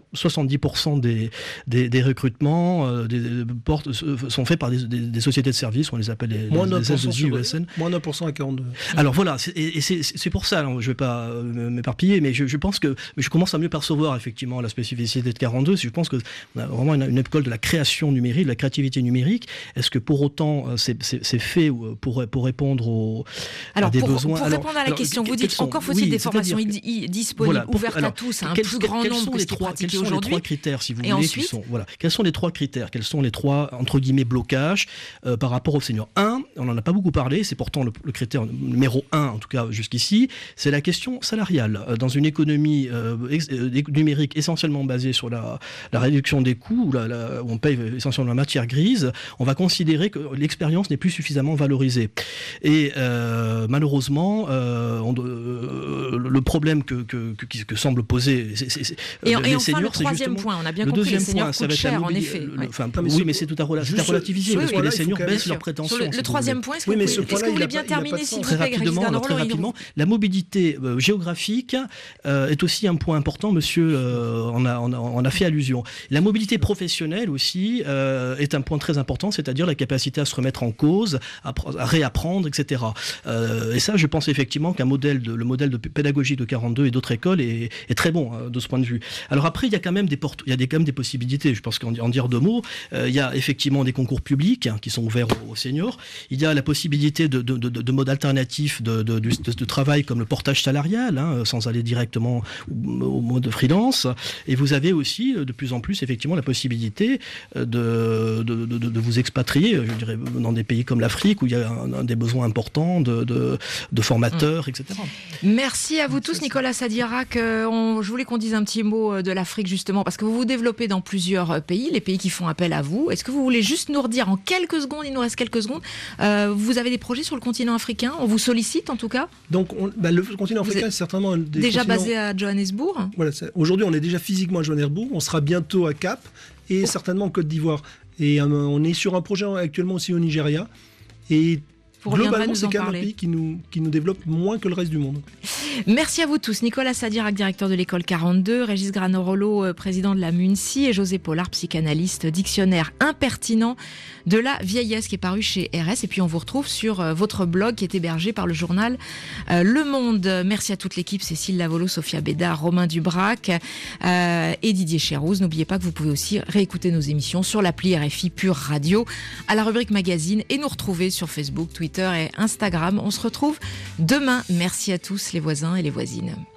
M: soixante-dix pour cent des, des, des recrutements euh, des, portes, sont faits par des, des, des sociétés de services, on les appelle les,
C: moins
M: les S deux I,
C: sur,
M: U S N.
C: Moins neuf pour cent à quarante-deux.
M: Alors voilà, c'est, et c'est, c'est pour ça, alors, je ne vais pas m'éparpiller, mais je, je pense que je commence à mieux percevoir effectivement la spécificité de quarante-deux. Je pense qu'on a vraiment une, une école de la création numérique, de la créativité numérique. Est-ce que pour autant c'est, c'est, c'est fait pour, pour répondre aux,
B: alors,
M: à des
B: pour,
M: besoins
B: pour répondre alors, à la question, vous dites sont, encore faut-il oui, des formations i- disponibles, voilà, pour, ouvertes alors, à tous, à un plus grand nombre que ce qui est pratiqué aujourd'hui.
M: Quels sont les trois critères, si vous
B: et
M: voulez,
B: ensuite,
M: qui sont, voilà, quels sont les trois critères, quels sont les trois, entre guillemets, blocages euh, par rapport aux seniors. Un, on n'en a pas beaucoup parlé, c'est pourtant le, le critère numéro un, en tout cas jusqu'ici, c'est la question salariale. Dans une économie euh, ex, euh, numérique essentiellement basée sur la, la réduction des coûts, où, la, la, où on paye essentiellement la matière grise, on va considérer que l'expérience n'est plus suffisamment valorisée. Et euh, malheureusement, euh, on, euh, le problème que, que, que, que semble poser c'est, c'est, c'est,
B: et,
M: les
B: et enfin,
M: seniors,
B: le troisième point, on a bien compris, les seniors coûtent cher, en effet.
M: Le, le, enfin, oui, mais c'est tout à, c'est à relativiser, oui, parce oui, que les seniors baissent leurs prétentions.
B: Le,
M: si
B: le troisième point, est-ce que,
M: oui,
B: vous, est-ce que vous voulez bien terminer, s'il vous plaît,
M: très rapidement, alors, très rapidement, la mobilité euh, géographique euh, est aussi un point important, monsieur euh, en, a, en, a, en a fait allusion. La mobilité professionnelle aussi euh, est un point très important, c'est-à-dire la capacité à se remettre en cause, à, à réapprendre, et cetera. Euh, et ça, je pense effectivement qu'un modèle, de, le modèle de pédagogie de quarante-deux et d'autres écoles est, est très bon hein, de ce point de vue. Alors après, il y a quand même des, portes, il y a des, quand même des possibilités. Je pense qu'en en dire deux mots, euh, il y a effectivement des concours publics hein, qui sont ouverts aux, aux seniors. Il y a la possibilité de, de, de, de modes alternatifs de, de, de, de travail comme le portage salarial, hein, sans aller directement au, au mode freelance. Et vous avez aussi de plus en plus effectivement la possibilité de, de, de, de, de vous expatrier, je dirais, dans des pays comme l'Afrique où il y a un, un des besoins importants de, de, de formateurs, mmh. et cetera.
B: Merci à vous tous, Nicolas Sadirac. Euh, on, je voulais qu'on dise un petit mot de l'Afrique justement, parce que vous vous développez dans plusieurs pays, les pays qui font appel à vous. Est-ce que vous voulez juste nous redire en quelques secondes, il nous reste quelques secondes, euh, vous avez des projets sur le continent africain? On vous sollicite en tout cas? Donc
C: on, bah, le continent africain, c'est certainement un des
B: déjà
C: continents...
B: basé à Johannesburg.
C: Voilà, aujourd'hui, on est déjà physiquement à Johannesburg. On sera bientôt à Cap et oh. certainement en Côte d'Ivoire. Et euh, on est sur un projet actuellement aussi au Nigeria. Et vous globalement, c'est quand même un pays qui nous, qui nous développe moins que le reste du monde.
B: Merci à vous tous. Nicolas Sadirac, directeur de l'école quarante-deux, Régis Granorolo, président de la MUNSI, et José Pollard, psychanalyste, dictionnaire impertinent de la vieillesse, qui est paru chez R S. Et puis on vous retrouve sur votre blog qui est hébergé par le journal euh, Le Monde. Merci à toute l'équipe, Cécile Lavolo, Sophia Bédard, Romain Dubrac euh, et Didier Chérouz. N'oubliez pas que vous pouvez aussi réécouter nos émissions sur l'appli R F I Pure Radio, à la rubrique magazine, et nous retrouver sur Facebook, Twitter et Instagram. On se retrouve demain. Merci à tous les voisins et les voisines.